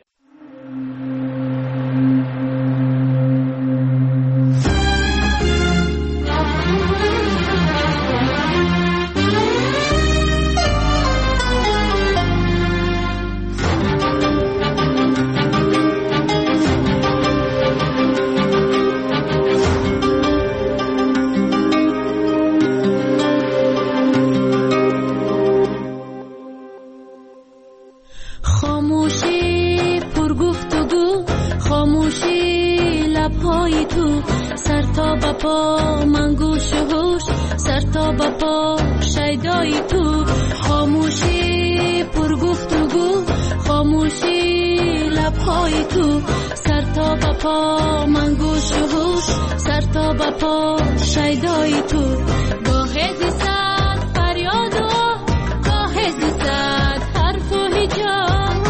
پا من گوش و هوش سر تا به پا شیدای تو خاموشی پر گفتگو خاموشی لبهای تو سر تا به پا من گوش و هوش سر تا به پا شیدای تو گاه زیستد فریاد و گاه زیستد حرف و هجاب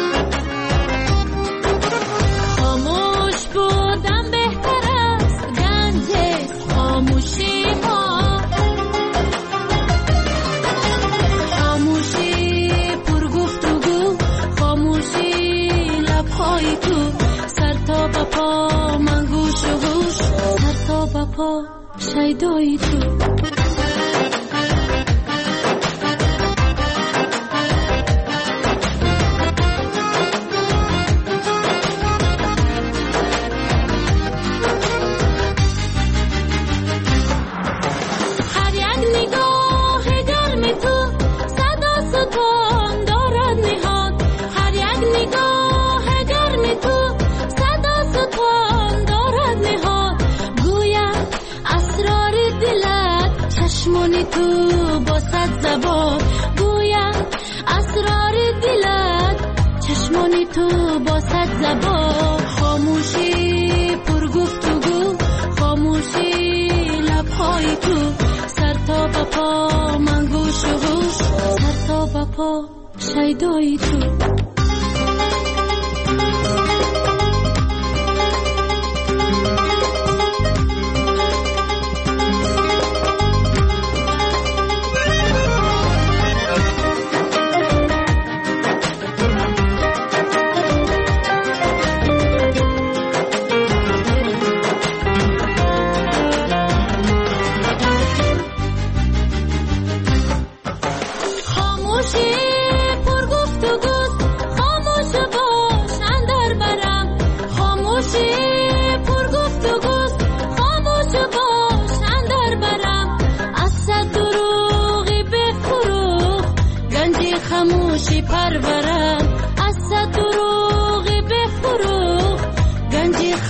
خاموش بودم بهتر است گنج خاموشی ما خاموشی پر گفتگو خاموشی لبهای تو سر تا به پا من گوش و هوش سر تا به پا شیدای تو چشمانی تو با صد زبان گویم اسرار دلت چشمانی تو با صد زبان خاموشی پر گفتگو خاموشی لبهای تو سر تا به پا من گوش و هوش سر تا به پا شیدای تو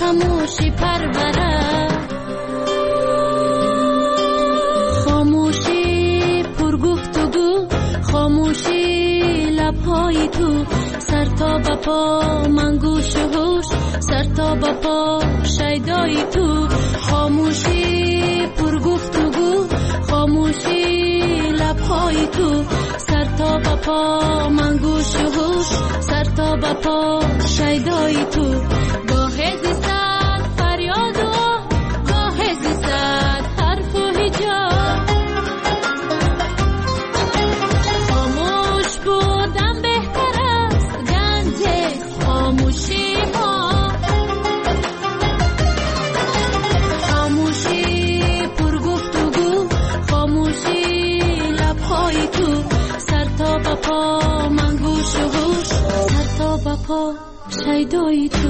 خاموشی پرورد خاموشی پرگفتگو خاموشی لبهای تو سر تا به پا من گوش و هوش سر تا به پا شیدای تو خاموشی پرگفتگو خاموشی لبهای تو سر تا به پا من گوش و هوش سر تا به پا شیدای تو گاه زیستن فریاد و گاه زیستن حرف و هجاب خاموش بودن بهتر است گنج خاموشی ما خاموشی پرگفتگو خاموشی لبهای تو سر تا به پا من گوش و هوش سر تا به پا شیدای تو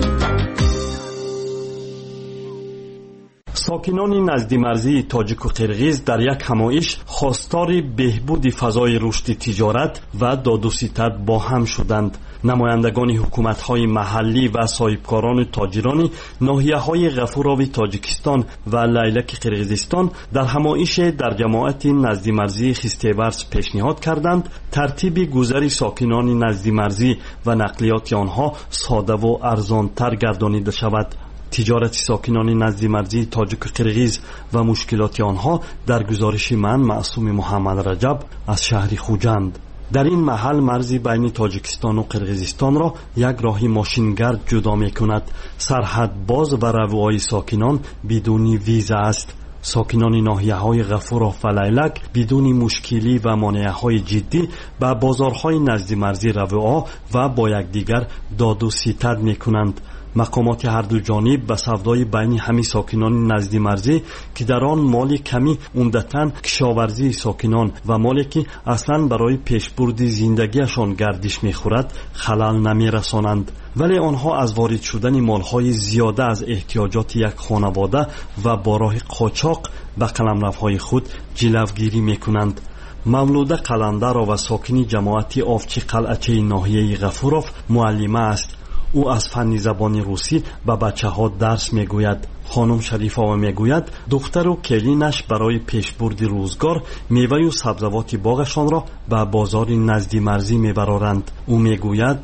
ساکنان نزدیمرزی تاجیک و قرغیز در یک همایش خواستار بهبود فضای رشد تجارت و داد و ستد با هم شدند. نمایندگان حکومت‌های محلی و صاحبکاران تاجران ناحیه‌های غفوراوی تاجیکستان و لیلک قرغیزستان در همایش در جماعت نزدیمرزی خستیورز پیشنهاد کردند ترتیب گذر ساکنان نزدیمرزی و نقلیات آنها ساده و ارزان‌تر گردانیده شود. تجارت ساکنان نزدیمرزی تاجیک و قرغیز و مشکلات آنها در گزارش من معصوم محمد رجب از شهر خوجند. در این محل مرزی بین تاجیکستان و قرغیزستان را یک راه ماشینگرد جدا می کند. سرحد باز و روهای ساکنان بدون ویزا است. ساکنان ناحیه‌های غفورا و لیلک بدون مشکلی و مانعهای جدی به بازارهای نزدیمرزی روها و با یکدیگر داد و ستد می کنند. مقامات هر دو جانب به سودای بین همه ساکنان نزدیمرزی که در آن مال کمی عمدتاً کشاورزی ساکنان و مالی که اصلاً برای پیشبرد زندگیشان گردش می‌خورد خلل نمی‌رسانند، ولی آنها از وارد شدن مال‌های زیاده از احتیاجات یک خانواده و با راه قاچاق به قلمروهای خود جلوگیری می‌کنند. مولوده قلندر و ساکنی جماعت آفچی قلعه ناحیه غفوراف معلمه است. او از فن زبان روسی به بچه‌ها درس میگوید. خانم شریفова میگوید دختر و کلینش برای پیشبرد روزگار میوه و سبزوات باغشان را به بازار نزدیمرزی میبرند. او میگوید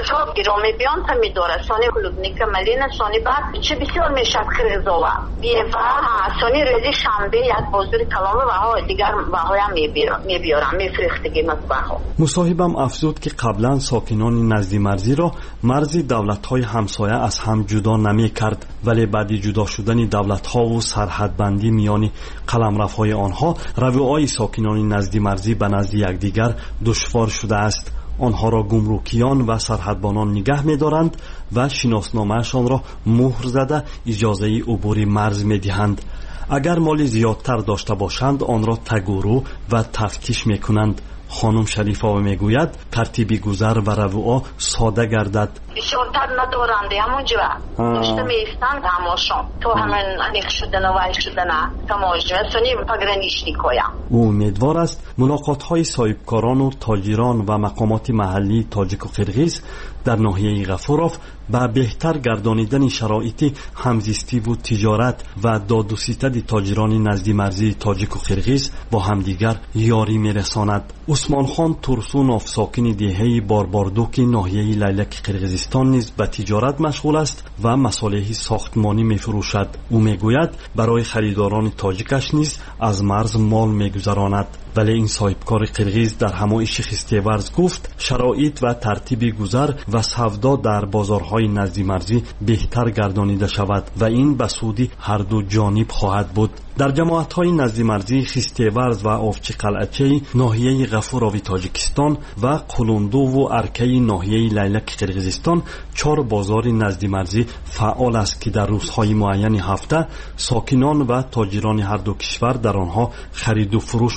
گرامی بیان تا میداره سانی کلوبنیک ملین سانی بعد چه بسیار میشد خریزاوا بیوه سانی رزی شنبه یک بازار کلام و ها دیگر بهایم میبیارم میفریختگی مطبخ. مصاحبم افزود که قبلا ساکنان نزدیمرزی را مرز دولت‌های همسایه از هم جدا نمی‌کرد، ولی بعد جدا شدن دولت‌ها و سرحدبندی میان قلمروهای آنها رویای ساکنان نزدیمرزی به نزد یکدیگر دشوار شده است. آنها را گمرکیان و سرحدبانان نگه می‌دارند و شناسنامه‌شان را مهر زده اجازه عبور مرز می‌دهند. اگر مال زیادتر داشته باشند آن را تگورو و تفتیش می‌کنند. خانم شریفова میگوید ترتیب گذر و روها ساده گردد. بسیارتر ندارند همونجا داشته میستند هماشون تو همین نیخ شدن و ویل شدن تماجمه سنیم پگرنیشتی کویم. او امیدوار است ملاقات‌های صاحبکاران و تاجران و مقامات محلی تاجیک و قرغیز در ناحیه غفوراف به بهتر گردانیدن شرایط همزیستی و تجارت و داد و ستد تاجران نزدیمرزی تاجیک و قرغیز با همدیگر یاری میرساند. عثمان خان ترسونوف ساکن دهه بارباردوک ناحیه لیلک قرغیزستان نیز به تجارت مشغول است و مصالح ساختمانی میفروشد. او میگوید برای خریداران تاجیکش نیز از مرز مال میگذراند. ولی این صاحبکار قرغیز در همایش خستیورز گفت شرایط و ترتیب گذر و سودا در بازارهای نزدیمرزی بهتر گردانیده شود و این به سود هر دو جانب خواهد بود. در جماعت‌های نزدیمرزی خستیورز و آفچی قلعه ناحیه غفوراوی تاجیکستان و قلوندو و ارکه ناحیه لیلک قرغیزستان 4 بازار نزدیمرزی فعال است که در روزهای معین هفته ساکنان و تاجران هر دو کشور در آنها خرید و فروش می‌کنند.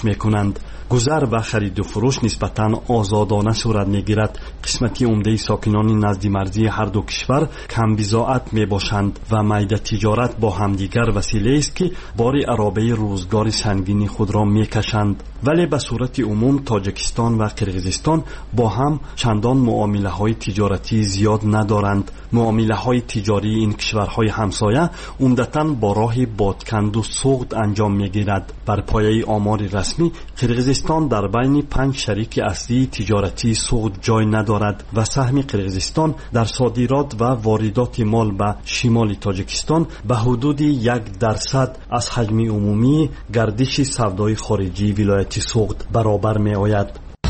میشوند. گذر و خرید و فروش نسبتاً آزادانه صورت میگیرد. قسمتی عمده ساکنان نزد مرزی هر دو کشور کم بضاعت میباشند و میده تجارت با همدیگر وسیله است که بار عرابه روزگار سنگین خود را میکشند. ولی به صورت عموم تاجیکستان و قرقیزستان با هم چندان معامله های تجارتی زیاد ندارند. معامله های تجاری این کشورهای همسایه عمدتاً با راه بادکند و سوغد انجام میگیرد. بر پایه آمار رسمی قرقیزستان در بین 5 شریک اصلی تجارتی سوغد جای ندارد و سهم قرقیزستان در صادرات و واردات مال به شمال تاجیکستان به حدود 1% از حجم عمومی گردش سودای خارجی ولایت سوغد برابر می آید.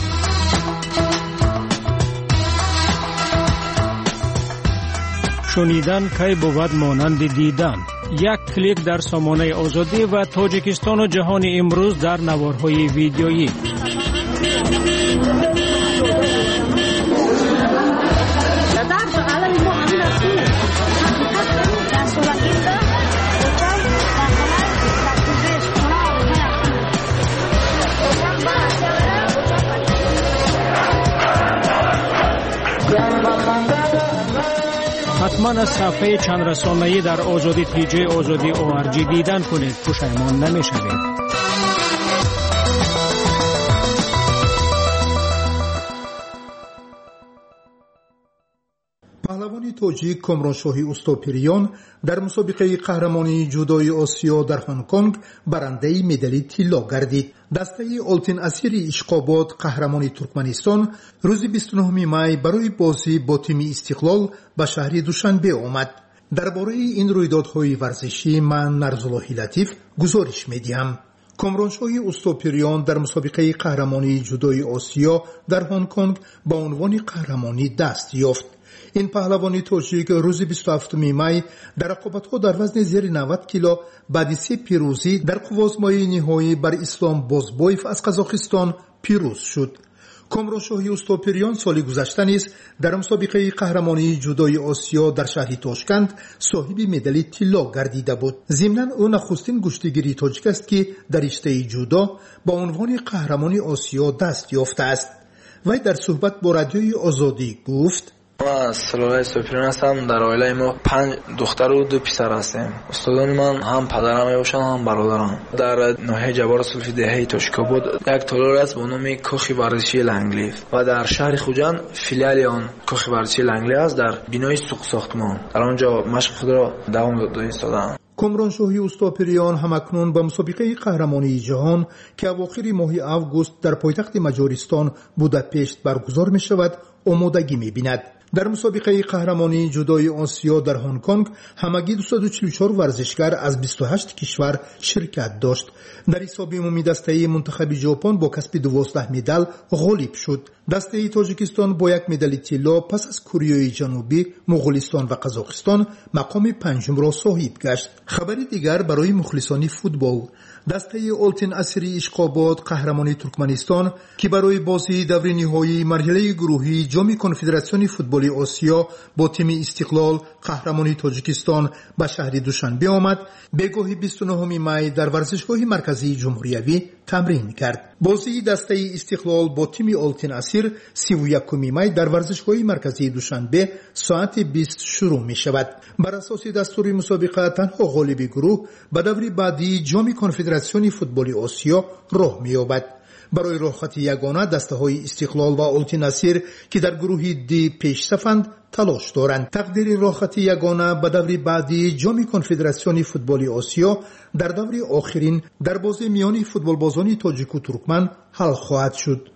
شنیدن کی بود مانند دیدن. یک کلیک در سامانه آزادی و تاجیکستان و جهان امروز در نوارهای ویدیویی. حتما از صفحه چند رسانه‌ای در آزادی تیجی آزادی ORG دیدن کنید. پشیمان نمی‌شوید. پهلوانی تاجیک کامرانشاهی استوپریان در مسابقه قهرمانی جودوی آسیا در هنگ کنگ برنده مدال طلا گردید. دسته آلتین اسیر اشقاباد قهرمانی ترکمنستان روز 29 می برای بازی با تیم استقلال به شهر دوشنبه آمد. درباره این رویدادهای ورزشی من نرزالله لطیف گزارش می‌دهم. کامرانشاهی استوپریان در مسابقه قهرمانی جودوی آسیا در هنگ کنگ با عنوان قهرمانی دست یافت. این پهلوانی تاجیک روز 27 می در رقابت‌ها در وزن زیر 90 کیلو بعد 3 پیروزی در قوازمایی نهایی بر اسلام بازبایف از قزاقستان پیروز شد. کامرانشاهی استوپریان سال گذشته نیز در مسابقه قهرمانی جودوی آسیا در شهر تاشکند صاحب مدال طلا گردیده بود. ضمناً او نخستین گشتگیر تاجیک است که در رشته جودو با عنوان قهرمانی آسیا دست یافته است. وی در صحبت با رادیوی آزادی گفت: من از سلاله استوپریان هستم. در عائله ما 5 دختر و 2 پسر هستیم. استادان من هم پدرم میباشند هم برادرم. در ناحیه جبار سلفی دهه تاشک‌آباد یک تالار است با نام کاخ ورزشی لنگلیف و در شهر خوجند فیلیال آن کاخ ورزشی لنگلیف است در بینای سوق ساختمان. در آنجا مشق خود را دوام دادم. کامرانشاهی استوپریان همکنون به مسابقه قهرمانی جهان که اواخر ماه آگوست در پایتخت مجارستان بوداپشت برگزار می شود آمادگی می بیند. در مسابقه قهرمانی جودوی آسیا در هنگ کنگ همگی 244 ورزشکار از 28 کشور شرکت داشت. در حساب عمومی دسته منتخب ژاپن با کسب 12 مدال غالب شد. دسته تاجیکستان با 1 مدال طلا پس از کره جنوبی، مغولستان و قزاقستان مقام 5 را صاحب گشت. خبری دیگر برای مخلصان فوتبال: دسته آلتین اسیری اشقاباد قهرمانی ترکمنستان که برای بازی دور نهایی مرحله گروهی جام کنفدراسیون فوتبال آسیا با تیم استقلال قهرمانی تاجیکستان به شهر دوشنبه آمد. بگاه 29 می در ورزشگاه مرکزی جمهوریوی تمرین کرد. بازی دسته استقلال با تیم آلتین اسیر 31 می در ورزشگاه مرکزی دوشنبه ساعت 20 شروع می شود. بر اساس دستور مسابقه تنها غالب گروه به دور بعدی جام کنفدراسیون فوتبال آسیا راه می یابد. برای راحتی یگانه دسته های استقلال و آلتین اسیر که در گروه دی پیش صفند تلاش دارند. تقدیر راحتی یگانه به دور بعدی جام کنفدراسیون فوتبال آسیا در دور آخرین در بازی میان فوتبال بازان تاجیک و ترکمن حل خواهد شد.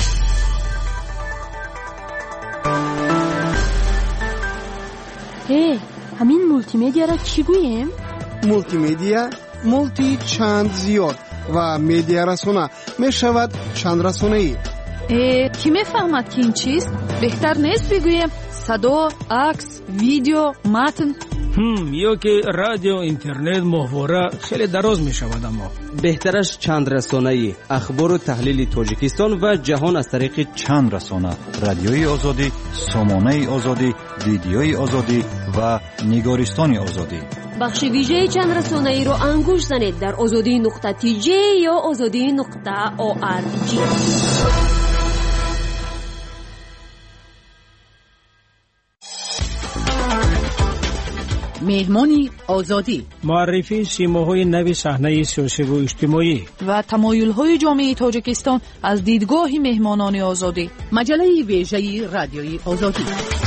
همین مولتی مدیا را چی گوییم؟ مولتی مدیا مولتی چند زیاد و مدیا رسانه می شود چند رسانه‌ای. کی میفهمد که این چیست؟ بهتر نیست بگویم صدا، عکس، ویدیو، متن؟ یا که رادیو، اینترنت، ماهواره خیلی دراز می شود. اما بهترش چند رسانه‌ای، اخبار و تحلیل تاجیکستان و جهان از طریق چند رسانه: رادیوی آزادی، سامانه آزادی، ویدیوی آزادی و نگارستان آزادی. بخش ویژه چند رسانه‌ای رو انگوش زنید در azadi.tj یا azadi.org. مهمانی آزادی، معرفی سیماهای نوی صحنه سیاسی و اجتماعی و تمایل‌های جامعه تاجیکستان از دیدگاه مهمانان آزادی. مجله ویژه رادیوی آزادی.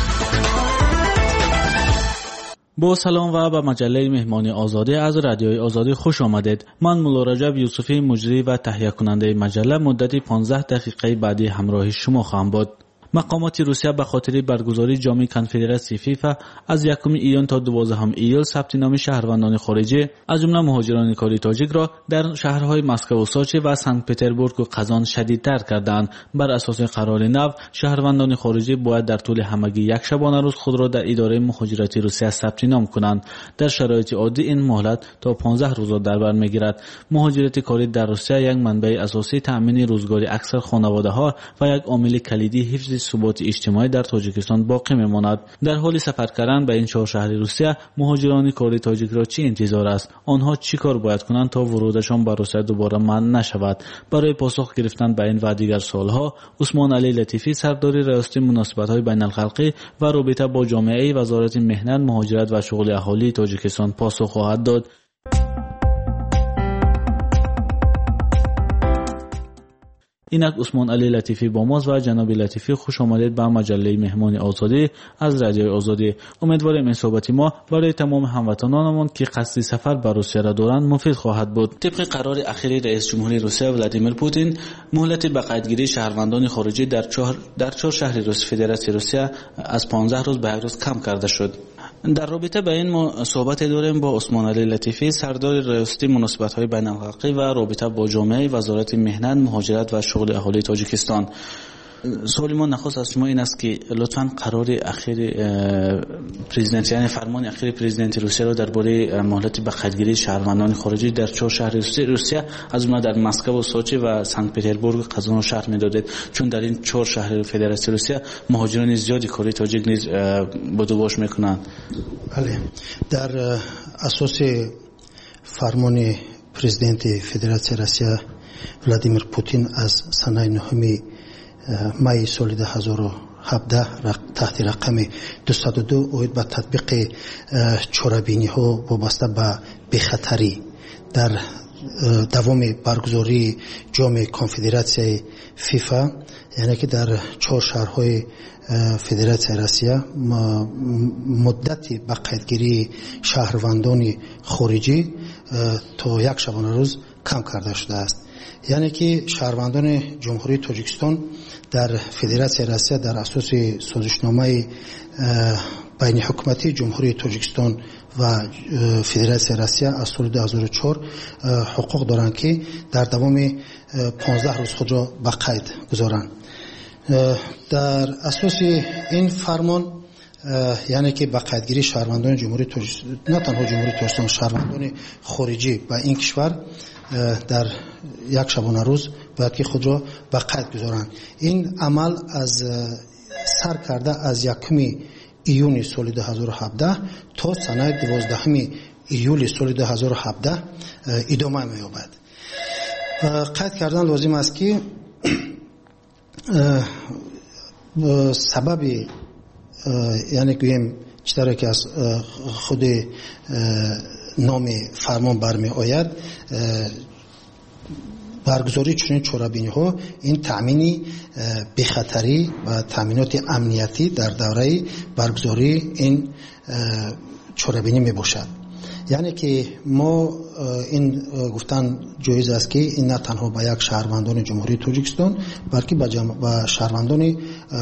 با سلام و به مجله مهمانی آزادی از رادیوی آزادی خوش آمدید. من مولا رجب یوسفی مجری و تهیه کننده مجله مدتی 15 دقیقه بعدی همراه شما خواهم بود. مقامات روسیه به خاطر برگزاری جام کنفدراسیون فیفا از 1 ایون تا 12 ایول ثبت نام شهروندان خارجی از جمله مهاجران کاری تاجیک را در شهرهای مسکو و سوچی و سنت پتربورگ و قزان شدیدتر کردند. بر اساس قرار نو شهروندان خارجی باید در طول همگی یک شبانه روز خود را در اداره مهاجرتی روسیه ثبت نام کنند. در شرایط عادی این مهلت تا 15 روز در بر میگیرد. مهاجرت کاری در روسیه یک منبع اساسی تامین روزگاری اکثر خانواده‌ها و یک عامل کلیدی حفظ ثبات اجتماعی در تاجیکستان باقی میماند. در حال سفر کردن به این 4 شهر روسیه مهاجران کاری تاجیک را چه انتظار است؟ آنها چی کار باید کنند تا ورودشان به روسیه دوباره منع نشود؟ برای پاسخ گرفتن به این و دیگر سوالها عثمان علی لطیفی سردار ریاست مناسبت‌های بین‌الخلقی و رابطه با جامعه وزارت مهنت، مهاجرت و شغل اهالی تاجیکستان پاسخ خواهد داد. اینک عثمان علی لطیفی با ماست و جناب لطیفی خوش آمدید به مجله مهمانی آزادی از رادیوی آزادی. امیدواریم این صحبت ما برای تمام هموطنانمان که قصد سفر به روسیه را دارند مفید خواهد بود. طبق قرار اخیر رئیس جمهوری روسیه ولادیمیر پوتین مهلت به قیدگیری شهروندان خارجی در 4 شهر فدراسیون روسیه از 15 روز به 1 روز کم کرده شد. در رابطه به این صحبت داریم با عثمان علی لطیفی سردار ریاست مناسبت‌های بین‌الخلقی و رابطه با جامعه وزارت مهنت، مهاجرت و شغل اهالی تاجیکستان. سوال ما نخست از شما این است که لطفاً قرار اخیر پرزیدنت یعنی فرمان اخیر پرزیدنت روسیه را درباره مهلت به قیدگیری شهروندان خارجی در 4 شهر روسیه از جمله در مسکو و سوچی و سنت پتربورگ قزان را شرح می‌دادید، چون در این 4 شهر فدراسیون روسیه مهاجران زیادی کاری تاجیک نیز بدوباش میکنند. بله، در اساس فرمان پرزیدنت فدراسیون روسیه ولادیمیر پوتین از سنه 9 مای سال 2017 تحت رقم 202 اوید به تطبیق چاره‌بینی ها وابسته به بی‌خطری در دوام برگزاری جام کنفدراسیون فیفا، یعنی که در 4 شهرهای فدراسیون روسیه مدتی به قیدگیری شهروندان خارجی تا 1 شبانه روز کم کرده شده است. یعنی که شهروندان جمهوری تاجیکستان در فدراسیون روسیه در اساس سازشنامه بین حکومتی جمهوری تاجیکستان و فدراسیون روسیه از سال 2004 حقوق دارند که در دوام 15 روز خود را به قید گذارند. در اساس این فرمان یعنی که به قیدگیری شهروندان جمهوری تاجیکستان، نه تنها جمهوری تاجیکستان، شهروندان خارجی به این کشور در 1 شبانه روز باید که خود را به قید گذارند. این عمل از سر کرده از 1 ایون سال 2017 تا سنه 12 ایول سال 2017 ادامه می‌یابد. قید کردن لازم است که سبب یعنی گویم چطوری که از خود نام فرمان برمی آید برگزاری چنین چاره‌بینی ها این تأمین بی‌خطری و تأمینات امنیتی در دوره برگزاری این چاره‌بینی می باشد. یعنی که ما این گفتن جایز است که این نه تنها به یک شهروندان جمهوری تاجیکستان بلکه به شهروندان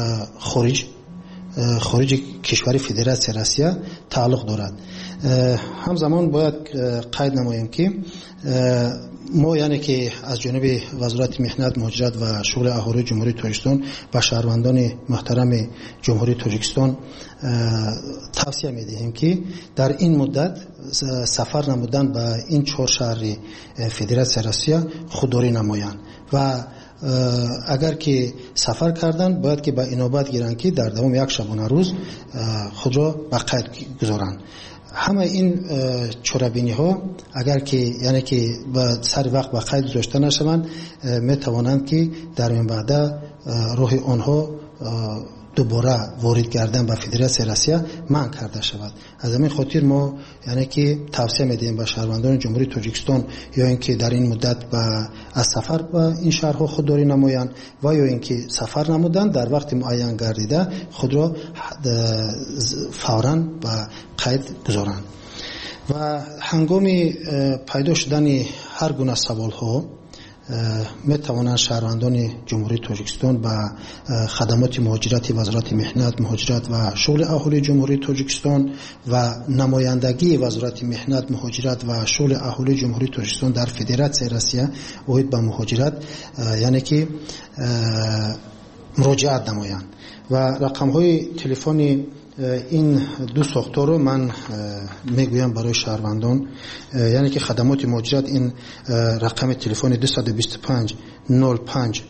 خارج کشور فدراسیون روسیه تعلق دارد. همزمان باید قید نماییم که ما یعنی که از جانب وزارت مهنت، مهاجرت و شغل اهالی جمهوری تاجیکستان و شهروندان محترم جمهوری تاجیکستان توصیه می‌دهیم که در این مدت سفر نمودن به این 4 شهر فدراسیون روسیه خودداری نمایند و اگر که سفر کردن باید که به اینابت گیرند که در دوام 1 شبانه روز خود را به قید گذارند. همه این چرابینی ها اگر که یعنی که به سر وقت به قید گذاشته نشوند می توانند که در این بعد روح آنها دوباره وارد کردن به فدراسیون روسیه منع کرده شود. از همین خاطر ما یعنی که توصیه میدیم به شهروندان جمهوری تاجیکستان یا اینکه در این مدت از سفر به این شهرها خودداری نمایند و یا اینکه سفر نمودند در وقت معین گردیده خود را فوراً به قید گذارند و هنگام پیدا شدن هر گونه سوال ها می توانند شهروندان جمهوری تاجیکستان به خدمات مهاجرت وزارت محنت مهاجرت و شغل اهالی جمهوری تاجیکستان و نمایندگی وزارت محنت مهاجرت و شغل اهالی جمهوری تاجیکستان در فدراسیون روسیه واحد به مهاجرت یعنی که مراجعت نمایند و رقم های تلفنی این دو ساختار رو من میگویم برای شهروندان یعنی که خدمات مهاجرت این رقم تلفن 225 05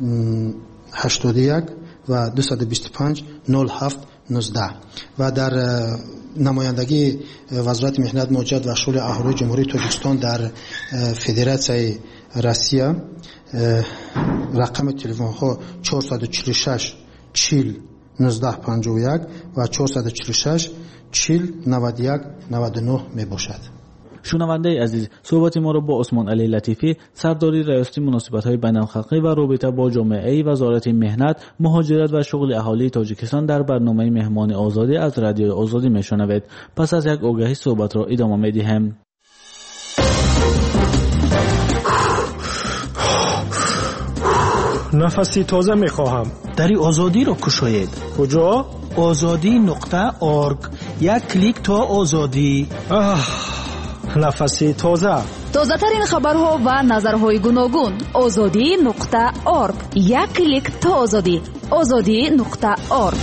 81 و 225 07 19 و در نمایندگی وزارت محنت مهاجرت و شغل اهالی جمهوری تاجیکستان در فدراسیون روسیه رقم تلفن ها 446 40 1951 و 446 40 91 99 می باشد. شنونده عزیز، صحبت ما را با عثمان علی لطیفی سرداری ریاست مناسبت‌های بین‌الخلقی و رابطه با جامعه وزارت محنت مهاجرت و شغل اهالی تاجیکستان در برنامه مهمان آزادی از رادیوی آزادی میشنوید. پس از یک آگهی صحبت را ادامه می‌دهیم. نفسی تازه میخواهم. دری آزادی رو کشاید. کجا؟ azadi.org. یک کلیک تا آزادی. نفسی تازه. تازه ترین خبرها و نظرهای گوناگون. azadi.org. یک کلیک تا آزادی. azadi.org.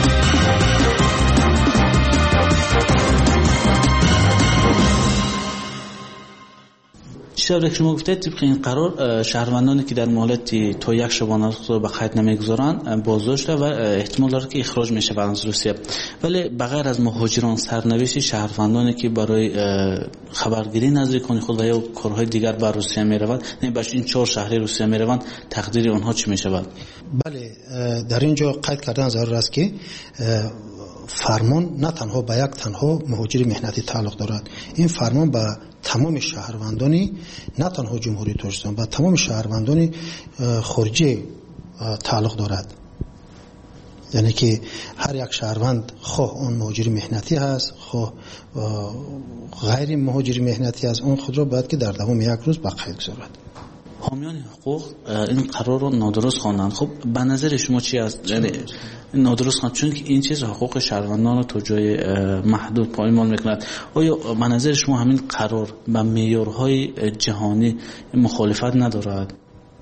چیزی که شما گفتید طبق این قرار شهروندانی که در مهلت تا یک شبانه رو به قید نمیگذارن بازداشت و احتمال داره که اخراج میشه از روسیه. ولی بغیر از مهاجران سرنوشت شهروندانی که برای خبرگیری نزدیکان خود و یا کارهای دیگر بر روسیه میروند نه باش این 4 شهری روسیه میروند تقدیر آنها چی میشود؟ بله در اینجا قید کردن ضرور است که فرمان نه تنها به یک تنها مهاجر مهنتی تعلق دارد. این فرمان به تمام شهروندانی نه تنها جمهوری تاجیکستان به تمام شهروندانی خارجی تعلق دارد. یعنی که هر یک شهروند خواه اون مهاجر مهنتی هست خواه غیر مهاجر مهنتی هست اون خود را باید که در دوام یک روز به قید گذارد. حامیان حقوق این قرار رو نادرست خواندند. خب به نظر شما چی است؟ یعنی نادرست خواند چون که این چیز حقوق شهروندان رو تا جای محدود پایمال میکند. آیا به نظر شما همین قرار به معیارهای جهانی مخالفت ندارد؟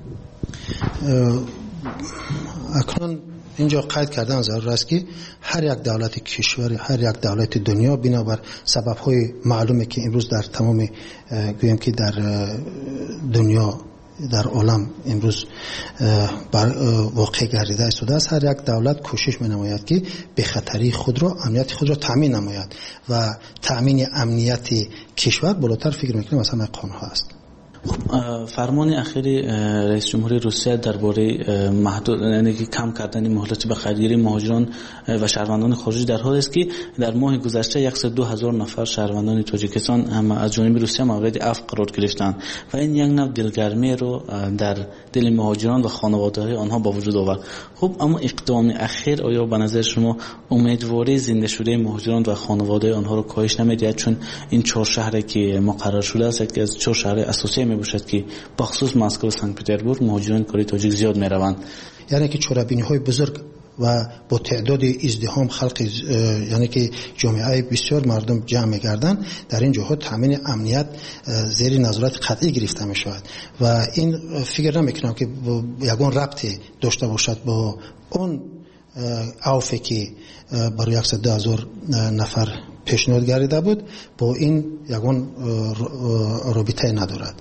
اکنون اینجا قید کردن ضرور است که هر یک دولت کشور هر یک دولت دنیا بنابر سبب‌های معلومه که امروز در تمام گویم که در دنیا در عالم امروز واقع گردیده است هر یک دولت کوشش می‌نماید که به خطری خود را امنیت خود را تامین نماید و تامین امنیت کشور بالاتر فکر می‌کنم مثلا قانون ها است. فرمان اخیری رئیس جمهوری روسیه درباره محدود یعنی که کم کردن مهلت به خریدگیری مهاجران و شهروندان خارجی در حالی است که در ماه گذشته 102,000 نفر شهروندان تاجیکستان هم از جانب روسیه مورد عفو قرار گرفتند و این یک نوع دلگرمی رو در دل مهاجران و خانواده‌های آنها با وجود آورد. خب اما اقدام اخیر آیا به نظر شما امیدواری زنده شده مهاجران و خانواده آنها رو کاهش نمی‌دهد؟ چون این 4 شهری که مقرر شده است که از 4 شهر اساسی میباشد که بخصوص مسکو و سنت پترزبورگ مهاجران کاری تاجیک زیاد میروند. یعنی که چرابینی‌های بزرگ و با تعداد ازدحام خلق یعنی که جامعه بسیار مردم جمع می‌گردند در این جهات تامین امنیت زیر نظارت قطعی گرفته می‌شود و این فکر نمی‌کنم که یگان ربطی داشته باشد با اون عفوی که برای 102,000 نفر پیشنهاد گردیده بود با این یگان رابطه ندارد.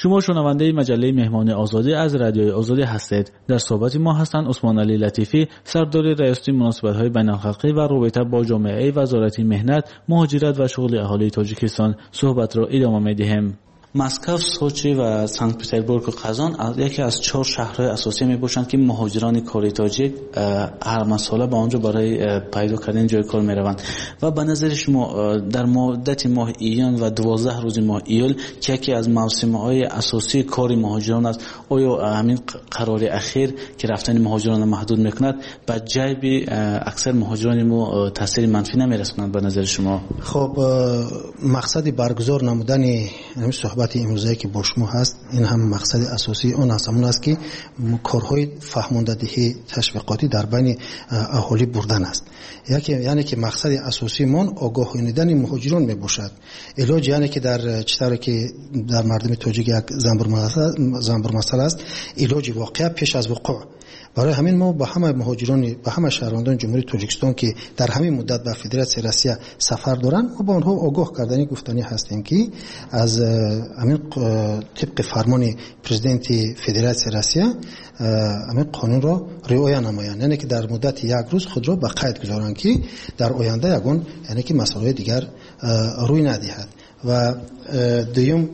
شما شنونده مجله مهمان آزادی از رادیوی آزادی هستید. در صحبت ما هستند عثمان علی لطیفی، سردار ریاستی مناسبت‌های بین‌الخلقی و رابطه با جامعه وزارت مهنت، مهاجرت و شغل اهالی تاجیکستان. صحبت را ادامه می‌دهیم. مسکو، سوچی و سنت پترزبورگ و قزان یکی از 4 شهرهای اساسی میباشند که مهاجران کاری تاجیک هر مسئله به آنجا برای پیدا کردن جای کار میروند. و به نظر شما در مدت ماه ایان و 12 روز ماه ایول که یکی از موسم‌های اساسی کار مهاجران است، آیا همین قرار اخیر که رفتن مهاجران محدود میکند به جیب اکثر مهاجران ما تاثیر منفی نمیرساند به نظر شما؟ خب مقصد برگزار نمودن همین صحبت امروزی که با شما هست، این هم مقصد اساسی اون است که کارهای فهماندهی تشویقاتی در بین اهالی بردن است. یعنی که مقصد اساسی من آگاهانیدن مهاجران میباشد. علاج یعنی که در چطوری که در مردم تاجیک یک زنبور مسئله است، علاج واقعه پیش از وقوع. برای همین ما با همه مهاجران، با همه شهروندان جمهوری تاجیکستان که در همین مدت به فدراسیون روسیه سفر دارند، ما با آنها آگاه کردنی گفتنی هستیم که از همین طبق فرمان پرزیدنت فدراسیون روسیه همین قانون را رعایت نمایند، یعنی که در مدت 1 روز خود را به قید گذارند که در آینده یگان یعنی که مسائل دیگر روی ندهد. و دوم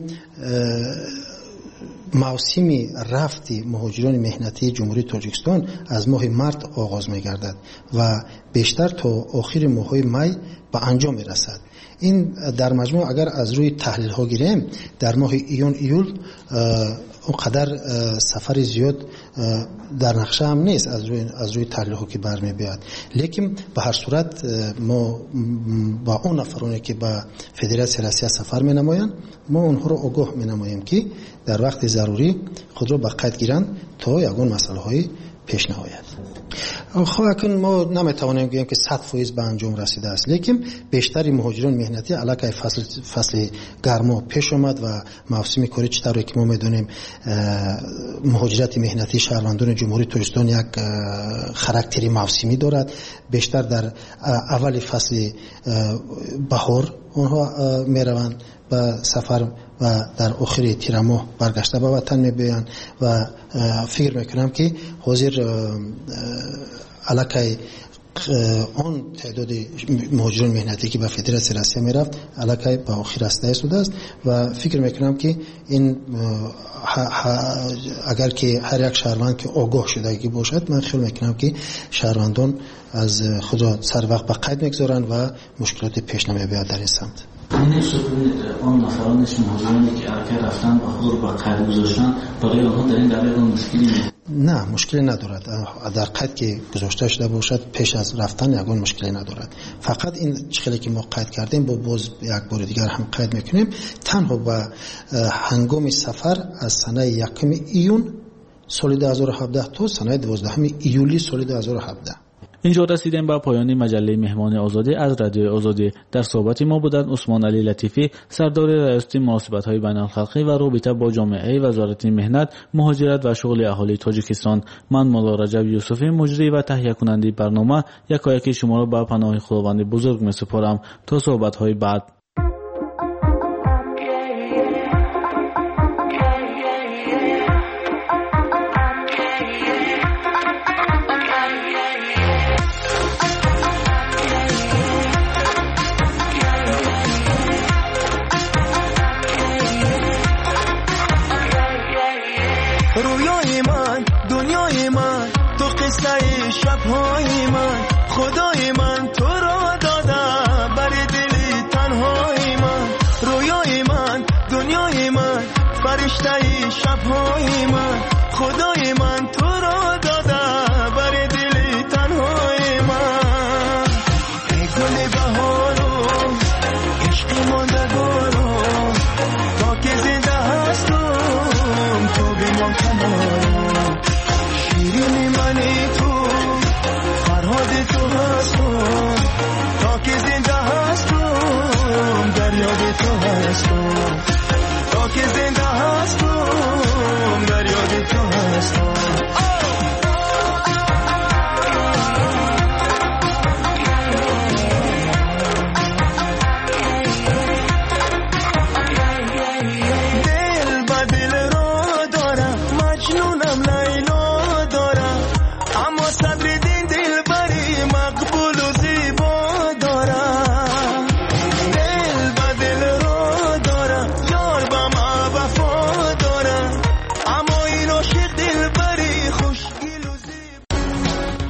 موسم رفت مهاجران مهنتی جمهوری تاجیکستان از ماه مارت آغاز می‌گردد و بیشتر تا آخر ماه می به انجام می‌رسد. این در مجموع اگر از روی تحلیل ها گیریم در ماه ایون ایول اونقدر سفر زیاد در نقشه هم نیست از روی تحلیل ها که برمی بیاد، لیکن به هر صورت ما با اون نفرانی که به فدراسیون روسیه سفر می نمایند ما اونها رو آگاه می نماییم که در وقت ضروری خود رو به قید گیرند تا یگان مسئله های پیش نیاید. خب اکنون ما نمیتوانیم بگیم که 100% به انجام رسیده است، لیکن بیشتری مهاجران مهنتی علاقه فصل گرما پیش آمد و موسم کاری چطوری که ما میدونیم مهاجرت مهنتی شهروندان جمهوری تاجیکستان یک خاراکتری موسمی دارد. بیشتر در اول فصل بهار اونها میروند به سفر و در آخر تیر ماه برگشته به وطن میبیان و فکر میکنم که حاضر علاقه آن تعداد مهاجران مهنتی که به فدراسیون روسیه میرفت علاقه به آخر رسیده شده است و فکر میکنم که این اگر که هر یک شهروند که آگاه شدگی باشد، من خیال میکنم که شهروندان از خود سر وقت به قید میگذارند و مشکلات پیش نمیاد در این سمت. آن نفرانش مهاجرانی که حرکت رفتن و خود با قید گذاشتن برای آنها در این دلیل مشکلی نیست؟ نه، مشکلی ندارد. در قید که گذاشته شده باشد پیش از رفتن یگان مشکلی ندارد. فقط این چیزی که ما قید کردیم با باز یک بار دیگر هم قید میکنیم، تنها با هنگام سفر از سنه 1 ایون سال 2017 تا سنه 12 ایولی سال 2017. اینجا رسیدیم به پایان مجله مهمان آزادی از رادیو آزادی. در صحبت ما بودند عثمان علی لطیفی، سردار ریاستی مناسبت‌های بین‌الخلقی و رابطه با جامعه وزارت مهنت، مهاجرت و شغل اهالی تاجیکستان. من مولا رجب یوسفی، مجری و تهیه کننده برنامه، یکایک شما را به پناه خداوند بزرگ می‌سپارم تا صحبت‌های بعد. شب‌های من خدای من تو را داده بر دل تنهای من، رویای من دنیای من فرشته شب‌های من خدای من تو را داده بر دل تنهای من. ای گل بهارو عشق ماندگارو تا که زنده هستم تو بمان کنارو، شیرین منی تو فرهاد تو هستم تا که زنده هستم در یاد تو هستم، تا که زنده هستم در یاد تو هستم. دل با دل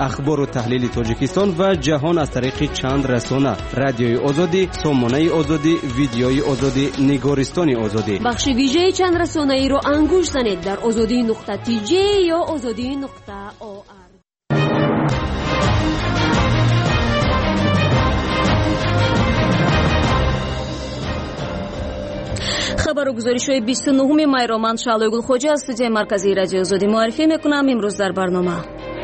اخبار و تحلیل تاجیکستان و جهان از طریق چند رسانه: رادیوی آزادی، سامانه آزادی، ویدیوی آزادی، نگارستان آزادی. بخش ویژه چند رسانه‌ای رو انگوش زنید در azadi.tj یا azadi.or. خبرگزاری‌های 29 مای را من شعله گلخوجه از استودیوی مرکزی رادیو آزادی معرفی میکنم. امروز در برنامه: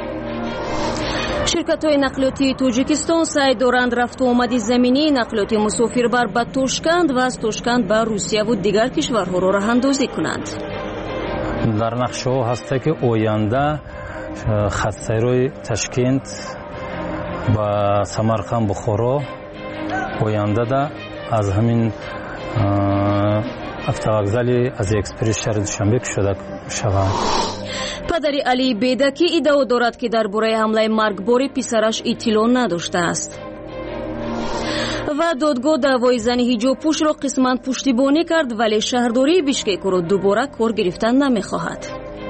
شرکت‌های نقلیاتی تاجیکستان سعی دارند رفت و آمد زمینی نقلیات مسافربر به توشکند و از توشکند به روسیه و دیگر کشورها را راه‌اندازی کنند. در نقشه هست که آینده خط-سیرهای تاشکند و سمرقند بخارا آینده از همین автовокзали از اکسپرس شهر دوشنبه شده شود. پدری علی بیدکی ادعا دارد که درباره حمله مرگباری پسرش اطلاع نداشته است. و دادگاه دعوای زن حجاب پوش را قسماً پشتیبانی کرد ولی شهرداری بیشکک را دوباره کار گرفتن نمیخواهد.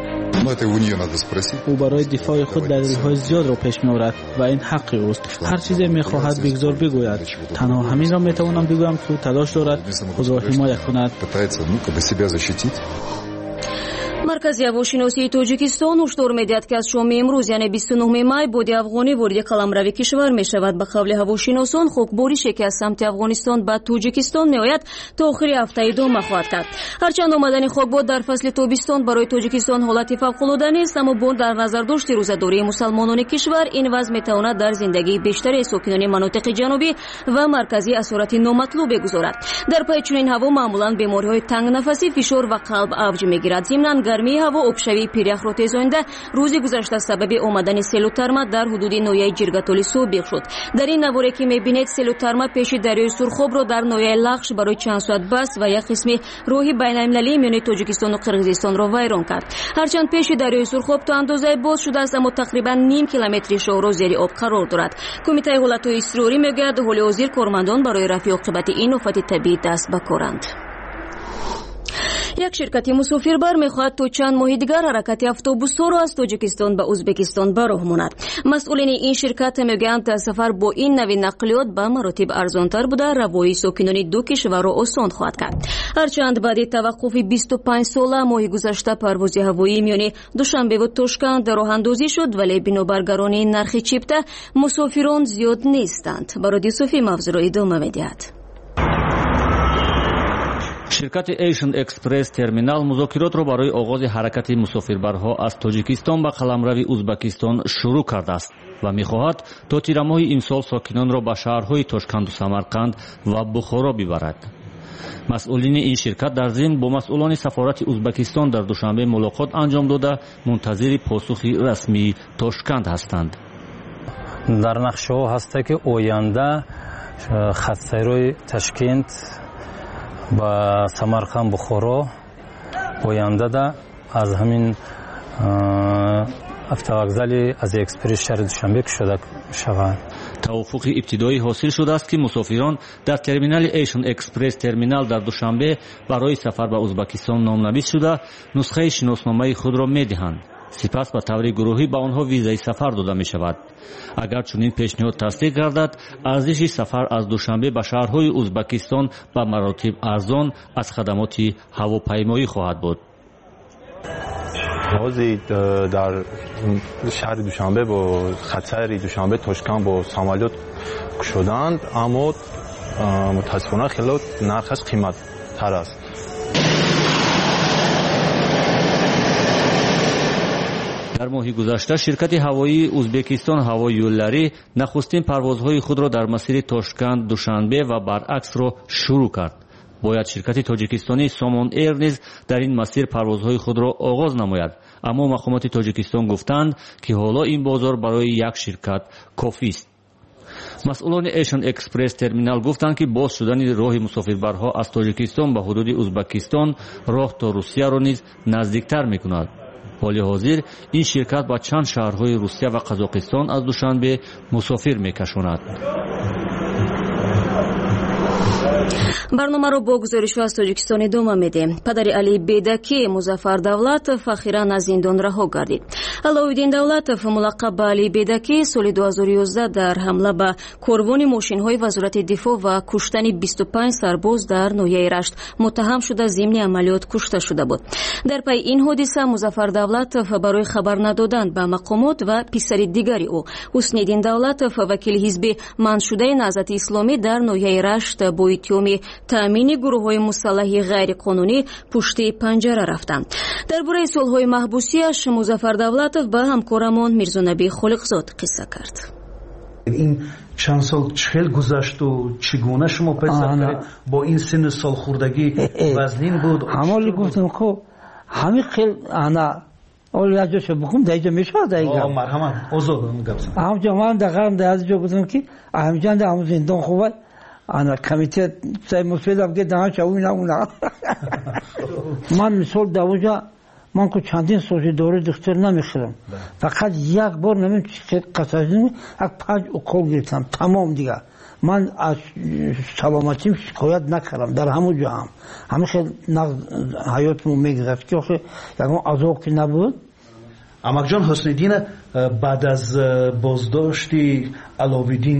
او برای دفاع خود دلیل‌های زیاد را پیش می‌آورد و این حق اوست. هر چیزی می‌خواهد بگذار بگوید. تنها همین را می‌توانم بگویم که تلاش دارد خود را حمایت کند. مرکز هواشناسی تاجیکستان هشدار می‌دهد که از شام امروز یعنی 29 مای بادی افغانی وارد قلمرو کشور می‌شود. به قول هواشناسان خاکباری که از سمت افغانستان به تاجیکستان می‌آید تا آخر هفته ادامه خواهد کرد. هرچند آمدن خاکباد در فصل تابستان برای تاجیکستان حالت فوق‌العاده نیست، اما با در نظر داشت روزاداری مسلمانان کشور این وضع می‌تواند در زندگی بیشتر ساکنان مناطق جنوبی و مرکزی اثرات نامطلوب بگذارد. در پی چنین هوا معمولاً بیماری‌های تنگ نفسی، فشار و قلب اوج می‌گیرد. ضمناً گرمی هوا آبشوی پیرخ را تیزانیده روز گذشته سبب آمدن سیل و ترما در حدود ناحیه جرگتالی سابق شد. در این نواره که می‌بینید سیل و ترما پیش دریای سرخاب را در ناحیه لغش برای چند ساعت بس و یک قسم راه بین‌المللی میان تاجیکستان و قرقیزستان را ویران کرد. هرچند پیش دریای سرخاب تا اندازه باز شده است، اما تقریبا نیم کیلومتر شهر را زیر آب قرار دارد. کمیته حالت‌های اضطراری میگوید حال حاضر کارمندان برای رفع عاقبت این آفت طبیعی دست به کارند. یک شرکت مسافربر می‌خواهد تا چند ماه دیگر حرکت اتوبوس‌ها را از تاجیکستان به ازبکستان به راه ماند. مسئولین این شرکت میگویند سفر با این نوع نقلیات به مراتب ارزان‌تر بوده، روایی ساکنان دو کشور را آسان خواهد کرد. هرچند بعد توقف 25 ساله ماه گذشته پرواز هوایی میان دوشنبه و توشکند راه‌اندازی شد، ولی بنابر گرانی نرخ چیپته مسافران زیاد نیستند. برای صوفی مفضل را ادامه می‌دهد. شرکت ایشن اکسپرس ترمینال مذاکرات را برای آغاز حرکت مسافربرها از تاجیکستان به قلمرو ازبکستان شروع کرده است و می‌خواهد تا تیر ماه این سال ساکنان را به شهرهای تاشکند و سمرقند و بخارا ببرد. مسئولین این شرکت در ضمن با مسئولان سفارت ازبکستان در دوشنبه ملاقات انجام داده منتظر پاسخ رسمی تاشکند هستند. در نقشه ها هست که آینده خط-سیرهای تاشکند و سمرقند بخارا آینده از همین автовокзали از اکسپرس شهر دوشنبه شده شود. توافق ابتدایی حاصل شده است که مسافران در ترمینال ایشن اکسپرس ترمینال در دوشنبه برای سفر به ازبکستان نامنویس شده نسخه شناسنامه خود را می‌دهند. سپس به طور گروهی به آنها ویزای سفر داده می شود. اگر چنین پیشنهاد تصدیق گردد، ارزش سفر از دوشنبه به شهرهای ازبکستان به مراتب ارزان از خدمات هواپیمایی خواهد بود. بازی در شهر دوشنبه با خطر دوشنبه تاشکند با سامالیات شدند، اما متاسفانه خیلی نرخش قیمت تر است. در ماه گذشته شرکت هوایی ازبکستان هوایی یولری نخستین پروازهای خود را در مسیر تاشکند دوشنبه و برعکس را شروع کرد. باید شرکت تاجیکستانی سامان ایر نیز در این مسیر پروازهای خود را آغاز نماید، اما مقامات تاجیکستان گفتند که حالا این بازار برای یک شرکت کافی است. مسئولان ایشن اکسپرس ترمینال گفتند که باز شدن راه مسافربرها از تاجیکستان به حدود ازبکستان راه تا روسیه را نیز نزدیکتر می‌کند. حال حاضر این شرکت با چند شهرهای روسیه و قزاقستان از دوشنبه مسافر می‌کشاند. барномаро бо гузоришҳо аз тоҷикистон идома медем. Падари Али Бедаки Музаффар Давлатов ахиран аз зиндон раҳо гардид. Аловиддин Давлатов мулаққаб ба Али Бедаки соли 2011 дар ҳамла ба корвони мошинҳои вазорати дифоъ ва куштани 25 сарбоз дар ноҳияи Рашт муттаҳам шуда зимни амалиёт кушта шуда буд. Дар пайи ин ҳодиса Музаффар Давлатов барои хабар надодан ба мақомот ва писари дигари ӯ Ҳусниддин Давлатов вакили ҳизби манъшудаи Наҳзати Исломӣ дар ноҳияи Рашт бо иттиҳоми таъмини гурӯҳҳои мусаллаҳи ғайриқонунӣ пушти панҷара рафтанд. дар бораи солҳои маҳбусиаш Музаффар Давлатов ба ҳамкорамон Мирзонабӣ Холиқзод қисса кард. ин чанд сол чхел гузашту чигуна шумо пайсар каред бо ин синну солхӯрдагӣ вазнин буд ҳамоли гуфтам ко ҳами хел ана оли аҷоша бухум даиҷа мешавад айга марҳамат озод гапсан ҳамҷо ман дағарам да аз ҷо гуфтам ки аҳамҷанда ҳаму зиндон хубад ана комитет сай мусфедам ки даҳанча уна ман мисол давоҷа ман ку чандин соли дори духтар намехӯрам фақат як бор намем қасажин як 5 укол гирифтам тамом дига ман аз саломатим шикоят накардам дар ҳаму ҷо ҳам ҳами хел ҳаётмо мегузашт ки охир ягон азоб ки набуд. амакҷон Ҳусниддина баъд аз боздошти Аловиддин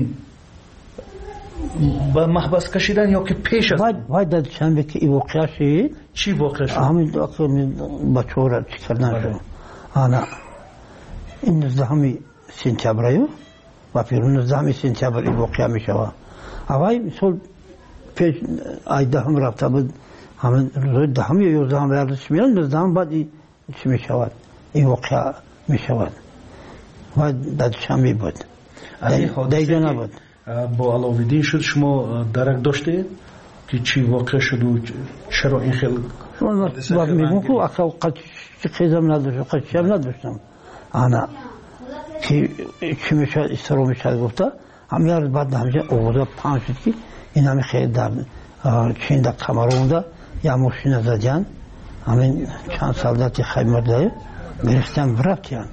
ба маҳбас кашидан ё ки пеш аз вай дар чанбе ки и воқеа шид чӣ воқеа шуд ҳамин бачаҳора чӣ кардан шуд ана ин 19 сентябраю ва пиру 19 сентябр и воқеа мешавад авай мисол пеш ай даҳам рафта буд ҳамин рӯзи даҳам ё 11 вардиш меяд 19 баъд чӣ мешавад ин воқеа мешавад ва дар чанбе буд даиҷа набуд бо Аловиддин шуд шумо дарак доштед ки чӣ воқеа шуду чаро ин хел мегӯм ку қизам надоштам ана ки чӣ мешавад истиро мешавад гуфта ҳамин рӯз баъд ҳамҷа овоза паҳн шуд ки ин ҳами хел дар чинда камаронда як мошина задян ҳамин чанд солдати хаймардаи гирифтан рафтиян.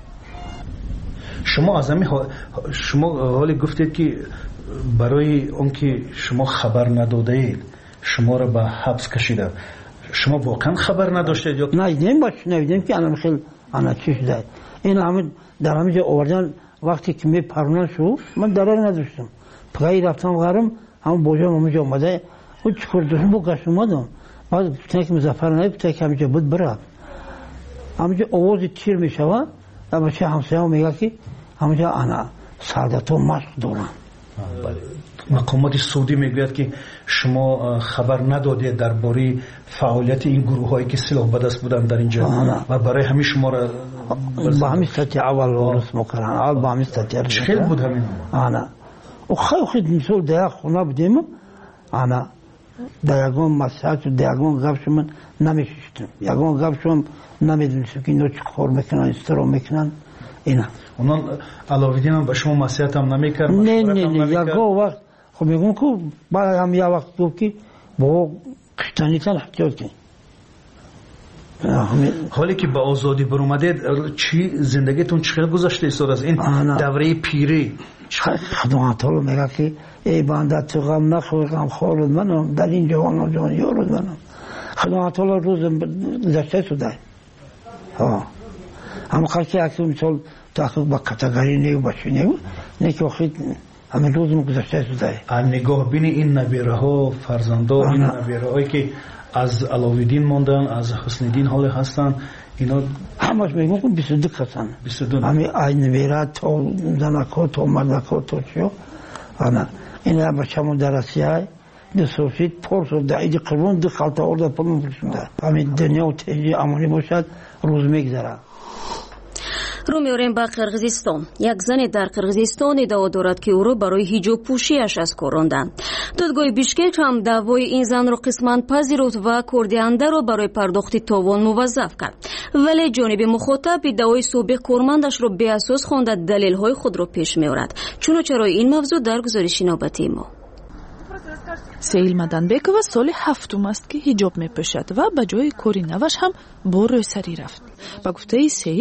шумо аз ҳамин шумо ҳоле гуфтед ки барои он ки шумо хабар надодаед шуморо ба ҳабс кашида шумо воқеан хабар надоштед ё навидем ки ана хел ана чӣ шуда ин ҳамин дар ҳамин ҷо овардан вақте ки мепаронан шу ман дарак надоштам пагаи рафтам ғарам ҳамн божам ҳаминҷо омада чукур дошт богашт омадам баъд гуфтан ки Музаффар наи гуфта ки ҳаминҷо буд бирав ҳаминҷо овози тир мешавад бача ҳамсояам мега ки ҳаминҷо ана солдатҳо машқ доранд. мақомоти судӣ мегӯяд ки шумо хабар надодед дар бораи фаъолияти ин гурӯҳҳое ки силоҳ ба даст буданд дар ин ҷо ва барои ҳамин шуморо ба ҳамин статья аввал русмо карданд аввал ба ҳамин статья чӣ хел буд ҳамин ана хело мисол дар як хона будем ана дар ягон маслиҳату дар ягон гапшу ман намешиштем ягон гапшуам намедонистем ки ино чӣ кор мекунанд истиро мекунанд ина онон Аловиддинам ба шумо масиҳатам намекард не ягон вақт хуб мегӯм ку баъд ҳам як вақт гуфт ки бо куштанитан эҳтиёт кунед ҳоле ки ба озодӣ баромадед чӣ зиндагитон чӣ хел гузашта истод аз ин давраи пирӣ худоатоло мега ки эй банда ту ғам нахӯр ғамхоруд манам дар ин ҷавон ҷониёруд манам худоатоло рӯз гузашта шудай ҳамақар ки аки мисол таҳқиқ ба категорӣ негӯ ба чӣ негӯ не ки охир ҳамин рӯзм гузашта шудай нигоҳбини ин набераҳо фарзандо ин набераҳое ки аз Аловиддин монданд аз Ҳусниддин ҳоле ҳастанд ино ҳамаш мегӯм ки 22 ҳастанд ҳамин ай набера то занако то мардако то чиё ана ина бачамон дар Россия дусофид порсо дар иди қурбон ду халта орда пулм фурӯшонда ҳамин дунё теҷи амонӣ бошад рӯз мегзарад. рӯ меорем ба Қирғизистон. Як зане дар Қирғизистон иддао дорад ки ӯро барои ҳиҷобпӯшиаш аз кор ронданд. додгоҳи Бишкек ҳам даъвои ин занро қисман пазируфт ва кордиҳандаро барои пардохти товон муваззаф кард. вале ҷониби мухотаб иддаои собиқ кормандашро беасос хонда далелҳои худро пеш меорад. чуночарои ин мавзӯъ дар гузориши навбатии мо. Сейл Маданбекова соли 7 аст ки ҳиҷоб мепӯшад ва ба ҷои кори наваш ҳам бо рӯйсарӣ рафт. ба гуфтаи Сейл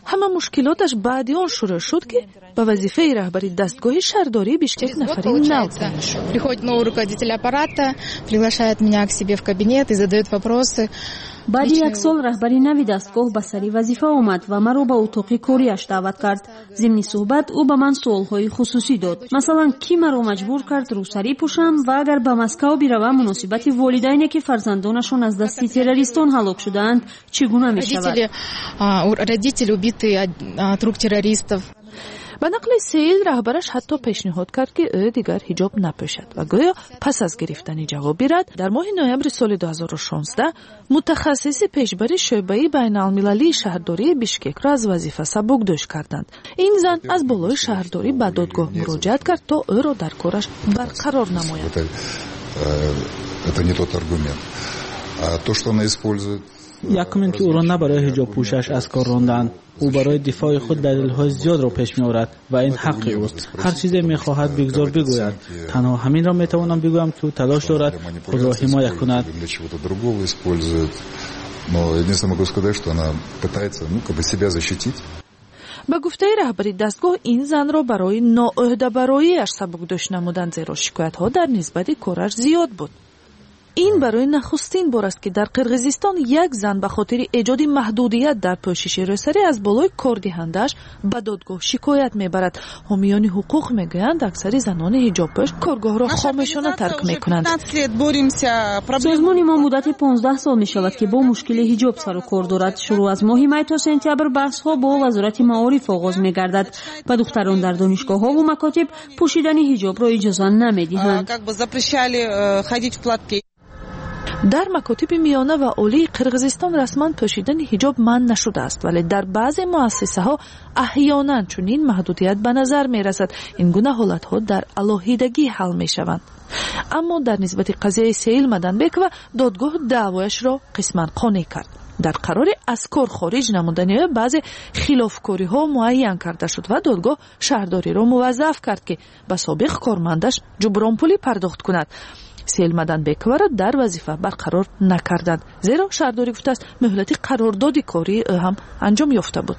ҳама мушкилоташ баъди он шурӯъ шуд ки ба вазифаи раҳбари дастгоҳи шаҳрдории Бишкек нафари нав таъин шуд. Приходит новый руководитель аппарата, приглашает меня к себе в кабинет и задает вопросы. баъди як сол раҳбари нави дастгоҳ ба сари вазифа омад ва маро ба утоқи кориаш даъват кард. зимни суҳбат ӯ ба ман суолҳои хусусӣ дод. масалан, кӣ маро маҷбур кард рӯсарӣ пӯшам ва агар ба Москав биравам, муносибати волидайне ки фарзандонашон аз дасти террористон ҳалок шудаанд чӣ гуна мешавад? Родители убитые от рук террористов. ба нақли Сейл раҳбараш ҳатто пешниҳод кард ки ӯ дигар ҳиҷоб напӯшад ва гӯё пас аз гирифтани ҷавоби рад дар моҳи ноябри соли 2016 мутахассиси пешбари шӯъбаи байналмилалии шаҳрдории Бишкекро аз вазифа сабукдӯш карданд. ин зан аз болои шаҳрдорӣ ба додгоҳ муроҷиат кард то ӯро дар кораш барқарор намояд. Это не тот аргумент. То, что она использует. якумин ки ӯро на барои ҳиҷобпӯшаш аз кор ронданд, ӯ барои дифои худ далелҳои зиёдро пеш меорад ва ин ҳаққи ӯст. ҳар чизе мехоҳад бигзор бигӯяд. танҳо ҳаминро метавонам бигӯям ки ӯ талош дорад худро ҳимоя кунад. Но единственное могу сказать, что она пытается, себя защитить. ба гуфтаи раҳбари дастгоҳ ин занро барои ноӯҳдабароиаш сабукдӯш намуданд, зеро шикоятҳо дар нисбати кораш зиёд буд. ин барои нахустин бор аст ки дар Қирғизистон як зан ба хотири эҷоди маҳдудият дар пӯшиши рӯсарӣ аз болои кордиҳандааш ба додгоҳ шикоят мебарад. ҳомиёни ҳуқуқ мегӯянд аксари занони ҳиҷобпӯш коргоҳро хомӯшона тарк мекунанд. созмони мо муддати 15 сол мешавад ки бо мушкили ҳиҷоб сару кор дорад. шурӯъ аз моҳи май то сентябр баҳсҳо бо вазорати маориф оғоз мегардад. ба духтарон дар донишгоҳҳову макотиб пӯшидани ҳиҷобро иҷоза намедиҳанд. дар макотиби миёна ва олии Қирғизистон расман пӯшидани ҳиҷоб манъ нашудааст, вале дар баъзе муассисаҳо аҳёнан чунин маҳдудият ба назар мерасад. ин гуна ҳолатҳо дар алоҳидагӣ ҳал мешаванд. аммо дар нисбати қазияи Сейл Маданбекова додгоҳ даъвояшро қисман қонеъ кард. дар қарори аз кор хориҷ намудани ӯ баъзе хилофкориҳо муайян карда шуд ва додгоҳ шаҳрдориро муваззаф кард ки ба собиқ кормандаш ҷубронпулӣ пардохт кунад. Сейл Маданбековаро дар вазифа барқарор накарданд, зеро шаҳрдорӣ гуфтааст муҳлати қарордоди кории ӯ ҳам анҷом ёфта буд.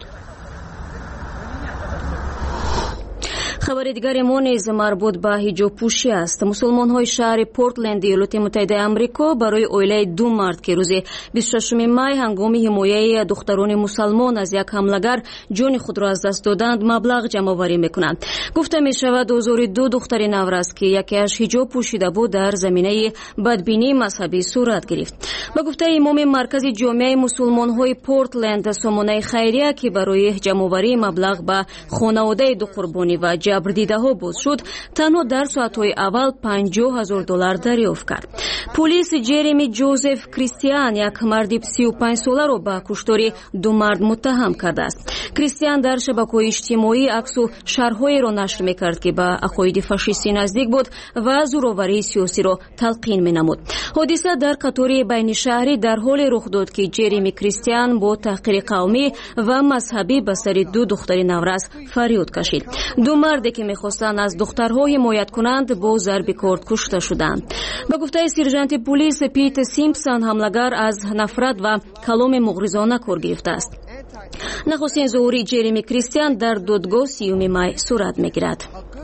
خبر دیگری ما نیز مربوط به حجاب پوشی است. مسلمان‌های شهر پورتلند ایالات متحده آمریکا برای اویله دو مرد که روز 26 می هنگام حمایت دختران مسلمان از یک حمله‌گر جان خود را از دست دادند مبلغ جمع آوری می‌کنند. گفته می‌شود حضور دو دختر نوراست که یکیش حجاب پوشیده بود در زمینه بدبینی مذهبی صورت گرفت. با گفته امام مرکز جامعه مسلمان‌های پورتلند سامانه خیریه که برای جمع آوری مبلغ به خانواده دو قربانی و جبردیده‌ها باز شد، تنها در ساعت‌های اول $50,000 دریافت کرد. پلیس جرمی جوزف کریستیان یک مرد 35 ساله را به کشتار دو مرد متهم کرده است. کریستیان در شبکه‌های اجتماعی عکس و شرح‌هایی را نشر می‌کرد که به عقاید فاشیستی نزدیک بود و زورآوری سیاسی را تلقین می‌نمود. حادثه در قطار بین شهری در حال رخ داد که جرمی کریستیان با تحقیر قومی و مذهبی به سر دو دختر نوراز فریاد کشید. دو مردی که می‌خواستند از دخترها حمایت کنند با ضرب کارد کشته شدند. به گفته سرژانت پلیس پیت سیمپسون، حمله‌گر از نفرت و کلام مغرضانه کار گرفته است. نخستین ظهور جرمی کریستیان در دادگاه 30 می صورت می‌گیرد.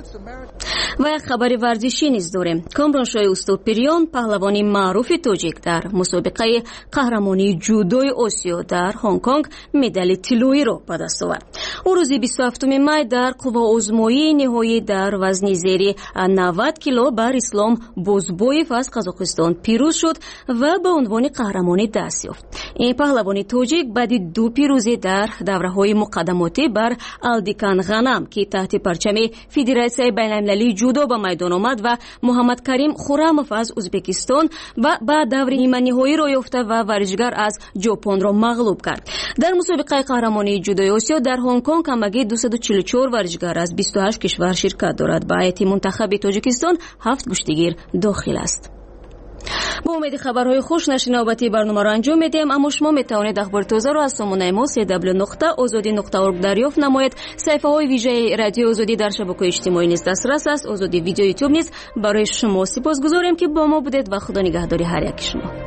و یک خبر ورزشی نیز داریم. کامرانشاه استوپریان، پهلوانی معروف تاجیک، در مسابقه قهرمانی جودوی آسیا در هنگ کنگ مدال طلایی را به دست آورد. او روز 27 می در قوه‌آزمایی نهایی در وزن زیر 90 کیلو بر اسلام بازبویف از قزاقستان پیروز شد و به عنوان قهرمانی دست یافت. این پهلوانی تاجیک بعد دو پیروزی در دوره‌های مقدماتی بر الدیکان غنم که تحت پرچم فدراسیون بین‌المللی جودو به میدان آمد و محمد کریم خورموف از ازبکستان و بعد دور نیمه نهایی را یافت و ورزشگر از ژاپن را مغلوب کرد. در مسابقه قهرمانی جودوی آسیا در هنگ کنگ کمکی 244 ورزشگر از 28 کشور شرکت دارد. با هیئت منتخب تاجیکستان 7 کشتیگیر داخل است. با امید خبرهای خوش نشر نوبتی برنامه را انجام میدیم، اما شما میتوانید اخبار تازه را از سامانه ما www.azadi.org دریافت نمایید. صفحه های ویژه رادیو آزادی در شبکه‌های اجتماعی نیز دسترس است. آزادی ویدیو یوتیوب نیز. برای شما سپاسگزاریم که با ما بودید و خدا نگهداری هر یک شما.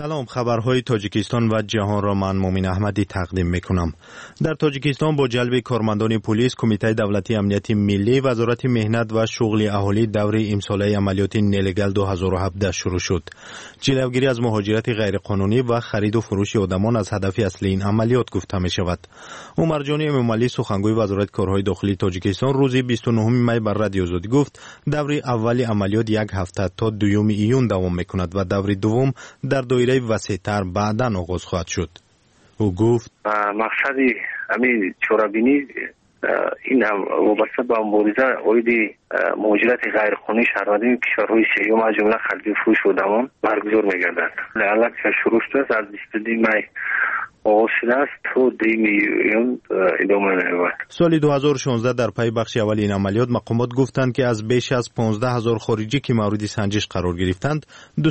سلام، خبرهای تاجیکستان و جهان را من مومن احمدی تقدیم میکنم. در تاجیکستان با جلب کارمندان پلیس، کمیته دولتی امنیت ملی، وزارت مهنت و شغل اهالی دوره امساله عملیات نلگال 2017 شروع شد. جلوگیری از مهاجرت غیرقانونی و خرید و فروش آدمان از هدف اصلی این عملیات گفته می شود. عمر جانی امامعلی سخنگوی وزارت کارهای داخلی تاجیکستان روز 29 می بر رادیو آزادی گفت دوره اول عملیات یک هفته تا 2 ایون دوام میکند و دوره دوم در دایره وسیع‌تر بعداً آغاز خواهد شد. او گفت مقصد همین چورابینی این وابسته به مبارزه علیه مهاجرت غیرقانونی شهروندان کشورهای سوم از جمله خرید و فروش آدمان برگزار می‌گردد. علت که شروع شده از 22 می آغاز شده است تا 2 میلیون ادامه می‌یابد. سال 2016 در پی بخش اول این عملیات مقامات گفتند که از بیش از 15000 خارجی که مورد سنجش قرار گرفتند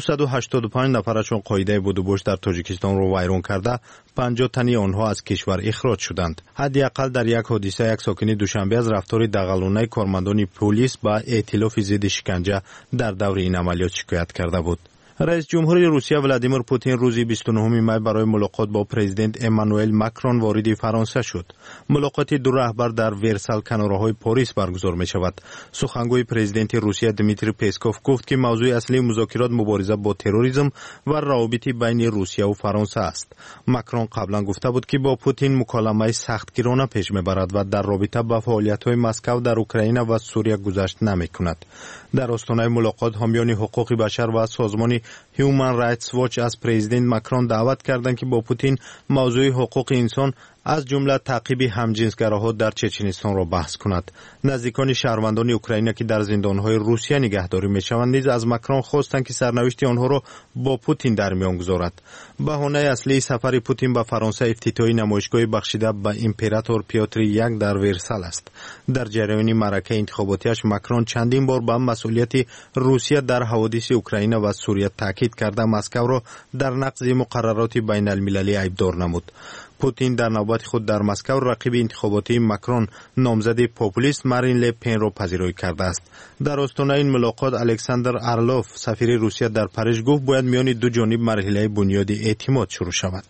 285 نفرشون قاعده بودوباش در تاجیکستان رو ویران کرده، 50 تن آنها از کشور اخراج شدند. حداقل در یک حادثه یک ساکن دوشنبه از رفتار دغلانه کارمندان پلیس با ائتلاف ضد شکنجه در دور این عملیات شکایت کرده بود. رئیس جمهور روسیه ولادیمیر پوتین روز 29 می برای ملاقات با پرزیدنت امانوئل ماکرون وارد فرانسه شد. ملاقات دو رهبر در ورسال کناره‌های پاریس برگزار می شود. سخنگوی پرزیدنت روسیه دمیتری پسکوف گفت که موضوع اصلی مذاکرات مبارزه با تروریسم و روابط بین روسیه و فرانسه است. ماکرون قبلا گفته بود که با پوتین مکالمه سختگیرانه پیش میبرد و در رابطه با فعالیت‌های مسکو در اوکراین و سوریه گذشت نمی‌کند. در آستانه ملاقات حامیان حقوق بشر و سازمان هیومن رایتس واچ از پرزیدنت ماکرون دعوت کردند که با پوتین موضوع حقوق انسان از جمله تعقیب همجنسگراها در چچنستان را بحث کند. نزدیکان شهروندان اوکراین که در زندانهای روسیه نگهداری میشوند نیز از ماکرون خواستند که سرنوشت آنها را با پوتین در میان گذارد. بهانه اصلی سفر پوتین به فرانسه افتتاح نمایشگاه بخشیده به امپراتور پیوتر یک در ورسال است. در جریان معرکه انتخاباتیش ماکرون چندین بار به مسئولیت روسیه در حوادث اوکراین و سوریه تاکید کرده مسکو را در نقض مقررات بین المللی ایبدار نمود. پوتین در نوبت خود در مسکو رقیب انتخاباتی ماکرون نامزد پوپولیست مارین لپن را پذیرایی کرده است. در آستانه این ملاقات الکساندر ارلوف سفیر روسیه در پاریس گفت باید میان دو جانب مرحله بنیادی اعتماد شروع شود.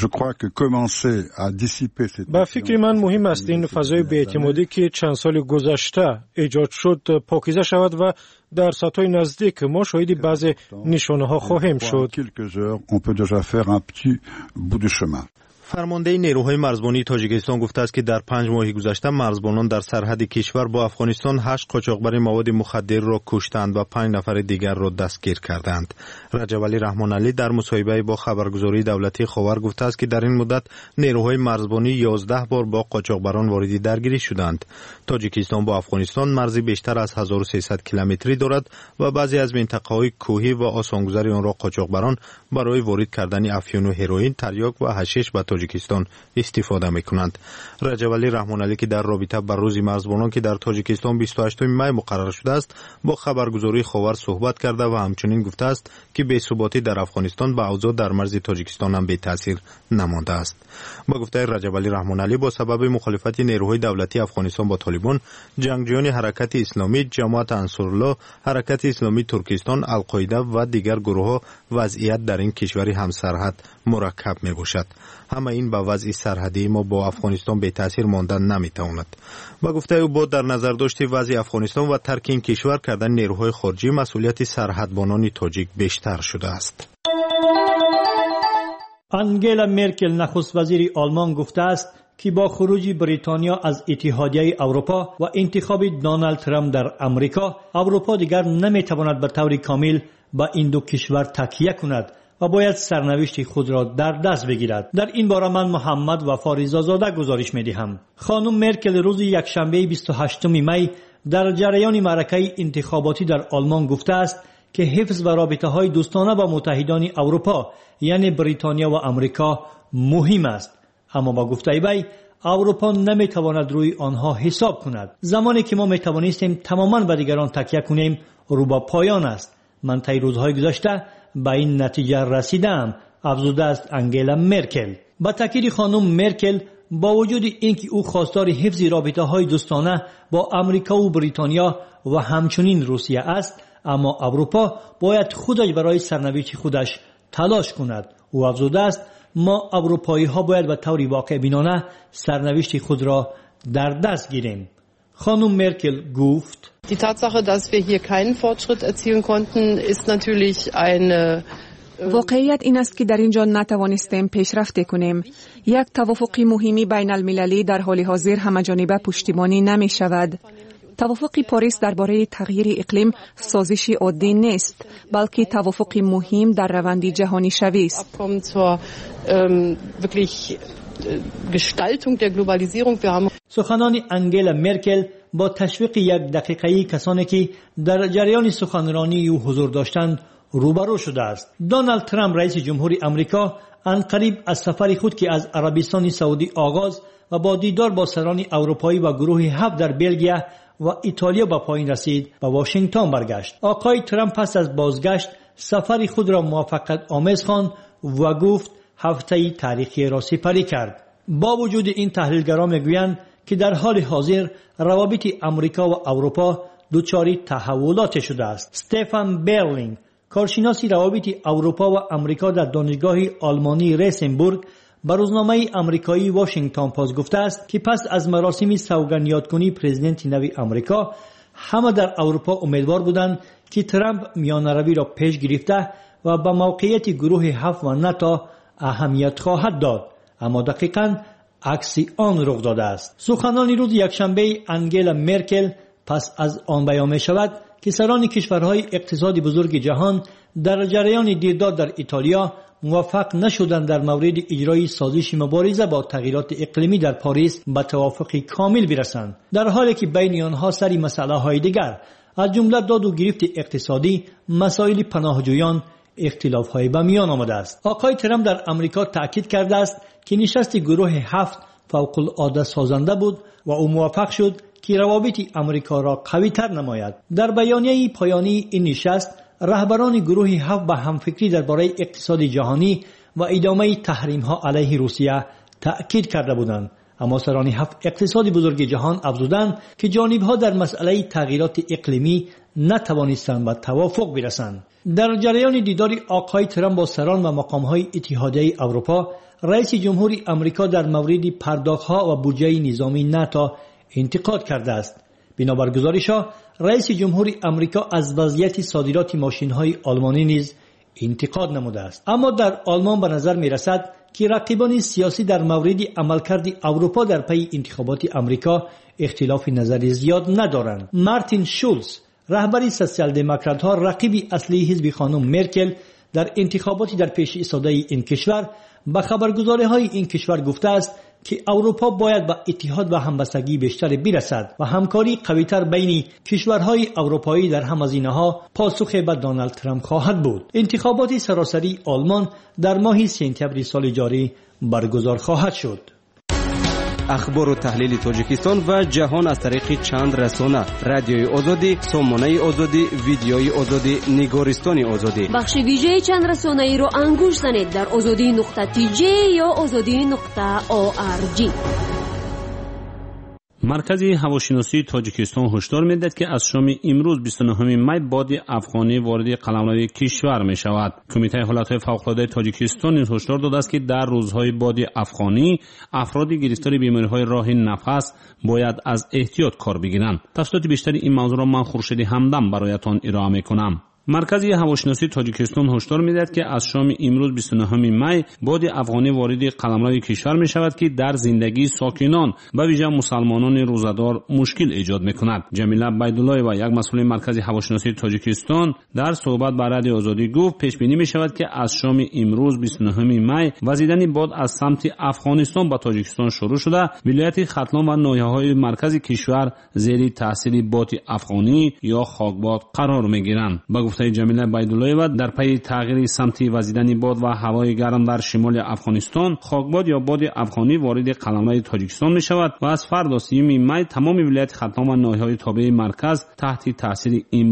با فکر من مهم است این فضای بی‌اعتمادی که چند سال گذشته ایجاد شد پاکیزه شود و در سطح نزدیک ما شاهد بعضی نشانه‌ها خواهیم شد. فرمانده نیروهای مرزبانی تاجیکستان گفته است که در 5 ماه گذشته مرزبانان در سرحد کشور با افغانستان 8 قاچاقبر مواد مخدر را کشتند و 5 نفر دیگر را دستگیر کردند. رجب علی رحمان علی در مصاحبه با خبرگزاری دولتی خاور گفته است که در این مدت نیروهای مرزبانی 11 بار با قاچاقبران وارد درگیری شدند. تاجیکستان با افغانستان مرزی بیشتر از 1300 کیلومتری دارد و بعضی از منطقه‌های کوهی و آسانگذاری آن را قاچاقبران برای وارد کردن افیون و هروئین، تریاک و حشیش به تاجیکستان استفاده میکنند. رجب علی رحمان علی که در رابطه با روز مرزبانان که در تاجیکستان 28 می مقرر شده است با خبرگزاری خاور صحبت کرده و همچنین گفته است که بی‌ثباتی در افغانستان با اوضاع در مرز تاجیکستان هم بی تاثیر نمانده است. با گفته رجب علی رحمان علی با سبب مخالفت نیروهای دولتی افغانستان با طالبان، جنگجویان حرکت اسلامی، جماعت انصارالله، حرکت اسلامی ترکستان، القاعده و دیگر گروه‌ها وضعیت در این کشور همسرحد مرکب میباشد. همه این با وضع سرحدی ما با افغانستان به تاثیر ماندن نمیتواند. با گفته او با در نظر داشته وضع افغانستان و ترک این کشور کردن نیروهای خارجی مسئولیت سرحدبانان تاجیک بیشتر شده است. آنگلا مرکل نخست وزیر آلمان گفته است که با خروج بریتانیا از اتحادیه اروپا و انتخاب دونالد ترامپ در امریکا، اروپا دیگر نمیتواند به طور کامل به این دو کشور تکیه کند و باید سرنوشت خود را در دست بگیرد. در این باره من محمد وفا رضازاده گزارش می‌دهم. خانم مرکل روز یکشنبه 28 می در جریان معرکه انتخاباتی در آلمان گفته است که حفظ و رابطه‌های دوستانه با متحدان اروپا یعنی بریتانیا و امریکا مهم است. اما با گفته وی اروپا نمیتواند روی آنها حساب کند. زمانی که ما میتوانستیم تماما به دیگران تکیه کنیم رو به پایان است. من طی روزهای گذشته به این نتیجه رسیدم، افزوده است انگلا مرکل. با تاکید خانم مرکل با وجود اینکه او خواستار حفظ رابطه‌های دوستانه با امریکا و بریتانیا و همچنین روسیه است، اما اروپا باید خودش برای سرنوشت خودش تلاش کند. او افزوده است ما اروپایی ها باید به طور واقع بینانه سرنوشت خود را در دست گیریم. خانم مرکل گفت Die Tatsache, dass wir hier keinen Fortschritt erzielen konnten, ist natürlich eine واقعیت این است که در اینجا نتوانستیم پیشرفت کنیم. یک توافق مهمی بین المللی در حال حاضر همه‌جانبه پشتیبانی نمی شود. توافق پاریس درباره تغییر اقلیم سازشی عادی نیست، بلکه توافق مهم در روند جهانی شوی است. سخنان انگلا مرکل با تشویق یک دقیقه‌ای کسانی که در جریان سخنرانی او حضور داشتند روبرو شده است. دونالد ترامپ رئیس جمهوری آمریکا عنقریب از سفر خود که از عربستان سعودی آغاز و با دیدار با سران اروپایی و گروه 7 در بلژیم و ایتالیا به پایان رسید و واشنگتن برگشت. آقای ترامپ پس از بازگشت سفر خود را موفقیت آمیز خواند و گفت هفته تاریخی را سپری کرد. با وجود این تحلیلگران میگویند که در حال حاضر روابط آمریکا و اروپا دچار تحولات شده است. استفان برلینگ کارشناس روابط اروپا و آمریکا در دانشگاه آلمانی ریسنبورگ به روزنامه آمریکایی واشنگتن پست گفته است که پس از مراسم سوگندیادکنی پرزیدنت نوی آمریکا همه در اروپا امیدوار بودند که ترامپ میانروی را پیش گرفته و به موقعیت گروه 7 و ناتو اهمیت خواهد داد، اما دقیقاً عکس آن رخ داده است. سخنان روز یکشنبه انگلا مرکل پس از آن بیان می شود که سران کشورهای اقتصادی بزرگ جهان در جریان دیدار در ایتالیا موفق نشدند در مورد اجرای سازش مبارزه با تغییرات اقلیمی در پاریس به توافق کامل برسند، در حالی که بین آنها سر مسائل دیگر از جمله داد و گرفت اقتصادی، مسائل پناهجویان اختلاف‌های به میان آمده است. آقای ترامپ در آمریکا تاکید کرده است که نشست گروه 7 فوق العاده سازنده بود و او موفق شد که روابط آمریکا را قوی‌تر نماید. در بیانیه پایانی این نشست رهبران گروه 7 به همفکری درباره اقتصاد جهانی و ادامه تحریم‌ها علیه روسیه تأکید کرده بودند، اما سران 7 اقتصاد بزرگ جهان افزودند که جانب‌ها در مسئله تغییرات اقلیمی نتوانستند به توافق برسند. در جریان دیدار آقای ترامپ با سران و مقام‌های اتحادیه اروپا، رئیس جمهوری آمریکا در مورد پرداخت‌ها و بودجه نظامی ناتو انتقاد کرده است. بنابر گزارش‌ها رئیس جمهوری آمریکا از وضعیت صادرات ماشین‌های آلمانی نیز انتقاد نموده است. اما در آلمان به نظر می‌رسد که رقیبان سیاسی در مورد عملکرد اروپا در پی انتخابات آمریکا اختلاف نظری زیاد ندارند. مارتین شولز رهبر سوسیال دموکرات‌ها رقیب اصلی حزب خانم مرکل در انتخاباتی در پیش ایستاده این کشور به خبرگزاری‌های این کشور گفته است که اروپا باید به اتحاد و همبستگی بیشتر برسد و همکاری قوی‌تر بین کشورهای اروپایی در همه‌زینه‌ها پاسخ به دونالد ترامپ خواهد بود. انتخابات سراسری آلمان در ماه سپتامبر سال جاری برگزار خواهد شد. اخبار و تحلیل تاجیکستان و جهان از طریق چند رسانه: رادیوی آزادی، سامانه آزادی، ویدیوی آزادی، نگارستان آزادی. بخش ویژه چند رسانه ای رو انگوش زنید در azadi.tj یا azadi.org. مرکز هواشناسی تاجیکستان هشدار می‌دهد که از شام امروز 29 می باد افغانی وارد قلمرو کشور می‌شود. کمیته حالت‌های فوق‌العاده تاجیکستان نیز هشدار داده است که در روزهای باد افغانی افراد گرفتار بیماری‌های راه نفس باید از احتیاط کار بگیرند. تفصیلات بیشتر این موضوع را من خورشید همدم برایتان ارائه می‌کنم. مرکز هواشناسی تاجیکستان هشدار می‌دهد که از شام امروز 29 می باد افغانی وارد قلمرو کشور می‌شود که در زندگی ساکنان به ویژه مسلمانان روزدار مشکل ایجاد می‌کند. جمیله بیدالله و یک مسئول مرکز هواشناسی تاجیکستان در صحبت با رادیو آزادی گفت پیش بینی می‌شود که از شام امروز 29 می وزیدن باد از سمت افغانستان به تاجیکستان شروع شده. ولایت ختلان و ناحیه‌های مرکز کشور زیر تاثیر باد افغانی یا خاکباد قرار می‌گیرند. جمیله بیدالله و در پی تغییر سمت وزیدن باد و هوای گرم در شمال افغانستان، خاکباد یا باد افغانی وارد قلمرو تاجیکستان می شود و از فردا 30 می تمام ولایت ختلان و ناحیه‌های تابع مرکز تحت تاثیر این باد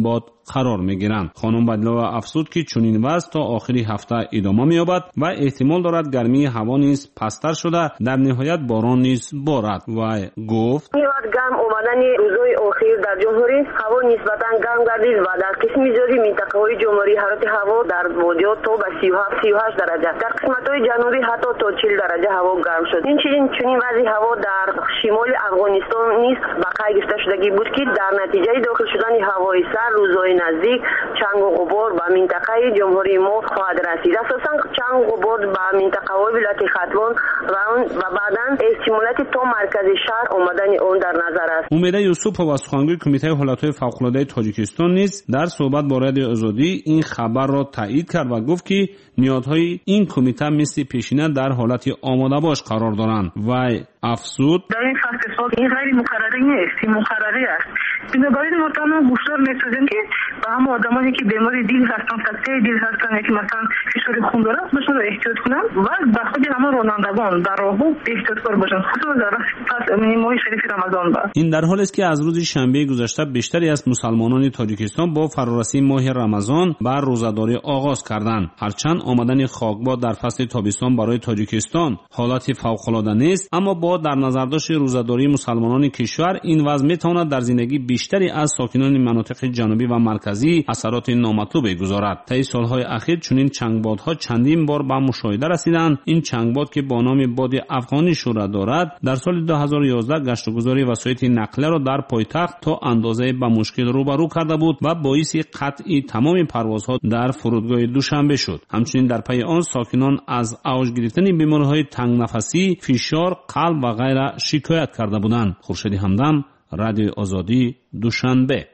قرار میگیرند. خانم بدلو افزود که چنین وضع تا آخری هفته ادامه مییابد و احتمال دارد گرمی هوا نیز پستر شده در نهایت باران نیز بارد و گفت گرم اومدن روزهای اخیر در جمهوری هوا نسبتا گرم گردید و در قسمی زیادی منطقه‌های جمهوری حرارت هوا در وادی‌ها تا به 37 درجه، در قسمت‌های جنوبی حتی تا 40 درجه هوا گرم شد. این چنین وضع هوا در شمال افغانستان نیز به قید گرفته شدگی بود که در نتیجه داخل شدن هوای سرد روزهای نزدیک چنگ و غبار به منطقه جمهوری ما خواهد رسید. اساساً چنگ و غبار به منطقه‌های ولایت ختلان و بعداً احتمالات تا مرکز شهر آمدن آن در نظر است. امیده یوسفова و سخنگوی کمیته حالت‌های فوق‌العاده تاجیکستان نیز در صحبت با رادیو آزادی این خبر را تایید کرد و گفت که نیازهای این کمیته مثل پیشینه در حالت آماده باش قرار دارند و افزود در این فصل سال این غیر مقرری نیست، این مقرری است. بنابراین ما تمام گفتار می‌سازیم که به همه آدمانی که بیماری دل هستند، سکته دل هستند، که مثلا فشار خون دارند، بهشون احتیاط کنند و به خود همه رانندگان در راهرو احتیاطکار باشند، خصوصا در فصل ماه شریف رمضان. این در حالی است که از روز شنبه گذشته بیشتری از مسلمانان تاجیکستان با فرارسی ماه رمضان بر روزه‌داری آغاز کردند. هرچند آمدن خاکباد در فصل تابستان برای تاجیکستان حالت فوق‌العاده نیست، اما با در نظر داشت روزه‌داری مسلمانان کشور این وضع میتواند در زندگی بیشتری از ساکنان مناطق جنوبی و مرکزی اثرات نامطلوب بگذارد. طی سالهای اخیر چنین چنگبادها چندین بار به مشاهده رسیدند. این چنگباد که با نام باد افغانی شهرت دارد در سال 2011 گشتگذاری وسایط نقلیه را در پایتخت تا اندازه به مشکل روبرو کرده بود و باعث قطع تمام پروازها در فرودگاه دوشنبه شد. همچنین در پی آن ساکنان از اوج گرفتن بیماری‌های تنگ نفسی، فشار قلب و غیره شکایت کرده بودند. خورشید همدم، رادیو آزادی، دوشنبه.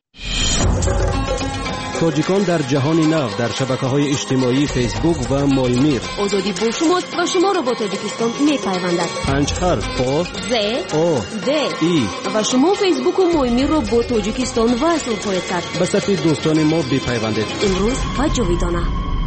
تاجیکان در جهان نو در شبکه‌های اجتماعی فیسبوک و مایمیر. آزادی با شماست و شما را با تاجیکستان می‌پیوندد. 5 حرف پا ز او د ای و شما فیسبوک و مایمیر را با تاجیکستان وصل خواهید کرد. به صف دوستان ما بپیوندید. امروز و جاویدانه.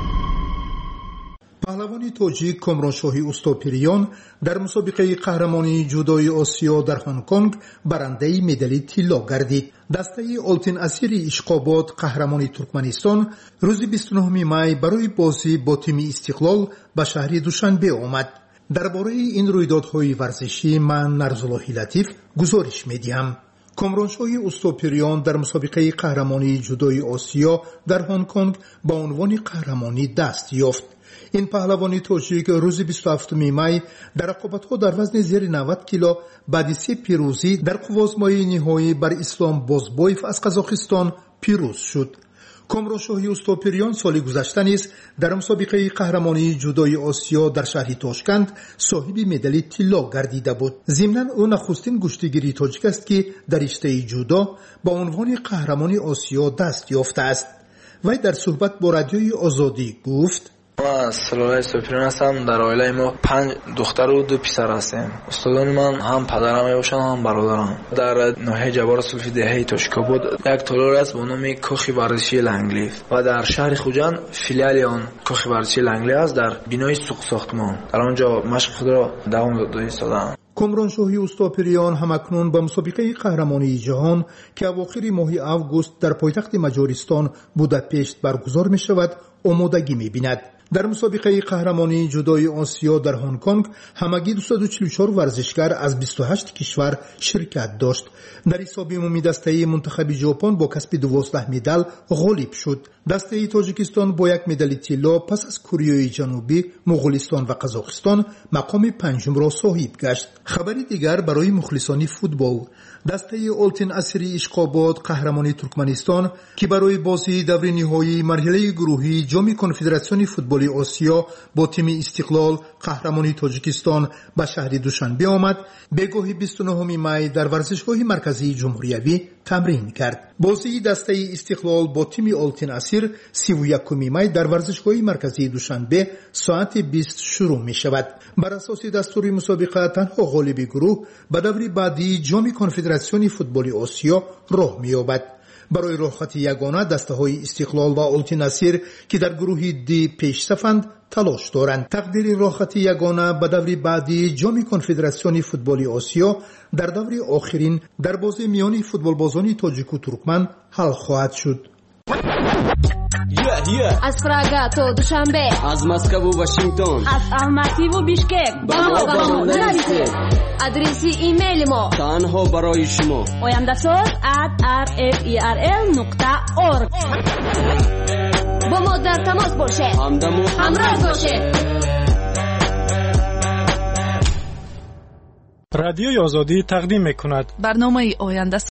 پهلوانی تاجیک کامرانشاهی اوستاپریان در مسابقه قهرمانی جودوی آسیا در هنگ کنگ برنده مدال طلا گردید. دسته آلتین اسیری اشقاباد قهرمانی ترکمنستان روز 29 می برای بازی با تیم استقلال به شهر دوشنبه آمد. درباره این رویدادهای ورزشی من نرزالله لطیف گزارش میدهم. کامرانشاهی اوستاپریان در مسابقه قهرمانی جودوی آسیا در هنگ کنگ با عنوان قهرمانی دست یافت. این پهلوانی تاجیک روز 27 می در رقابت‌ها در وزن زیر 90 کیلو بعد از پیروزی در قوازمایی نهایی بر اسلام بازبایف از قزاقستان پیروز شد. کامرانشاهی اوستاپریان سال گذشته نیز در مسابقه قهرمانی جودوی آسیا در شهر تاشکند صاحب مدال طلا گردیده بود. ضمناً او نخستین گشتگیری تاجیک است که در رشته جودو با عنوان قهرمانی آسیا دست یافته است. وی در صحبت با رادیوی آزادی گفت: من سلالای سوپریان هستم. در عائله ما 5 دختر و 2 پسر هستیم. استادان من هم پدرم میباشند هم برادرم. در ناحیه جبار سلفی دهه تاشکاباد یک تالار است با نام کاخ ورزشی لنگلیف و در شهر خوجند فیلیال آن کاخ ورزشی لنگلیف است در بینای سوق ساختمان. در آنجا مشق خود را دوام دادم. کامرانشاهی اوستاپریان همکنون به مسابقه قهرمانی جهان که اواخر ماه آگوست در پایتخت مجارستان بوداپشت برگزار می شود آمادگی می بیند. در مسابقه قهرمانی جودوی آسیا در هنگ کنگ همگی 244 ورزشکار از 28 کشور شرکت داشت. در حساب عمومی دسته منتخب ژاپن با کسب 12 مدال غالب شد. دسته تاجیکستان با 1 مدال طلا پس از کره جنوبی، مغولستان و قزاقستان مقام پنجم را صاحب گشت. خبری دیگر برای مخلصان فوتبال: دسته آلتین اسیری اشقاباد قهرمانی ترکمنستان که برای بازی دور نهایی مرحله گروهی جام کنفدراسیون فوتبال آسیا با تیم استقلال قهرمانی تاجیکستان به شهر دوشنبه آمد، بگاه 29 می در ورزشگاه مرکزی جمهوریوی تمرین کرد. بازی دسته استقلال با تیم آلتین اسیر 31 می در ورزشگاه مرکزی دوشنبه ساعت 20 شروع می شود. بر اساس دستور مسابقه تنها غالب گروه به دور بعدی جام کنفدراسیون فوتبال آسیا راه می یابد. برای راحتی یگانه دسته‌های استقلال و آلتین اسیر که در گروه دی پیش صفند تلاش دارند. تقدیر راحتی یگانه به دور بعدی جام کنفدراسیون فوتبال آسیا در دور آخرین در بازی میان فوتبال بازان تاجیک و ترکمن حل خواهد شد. از پراگا تا دوشنبه، از مسکو و واشنگتن، از الماتی و بیشکک با ما نویسید. آدرس ایمیل ما تنها برای شما oyandasaz@rferl.org. با ما در تماس باشه، همراه باشه. رادیوی آزادی تقدیم میکند برنامه آینده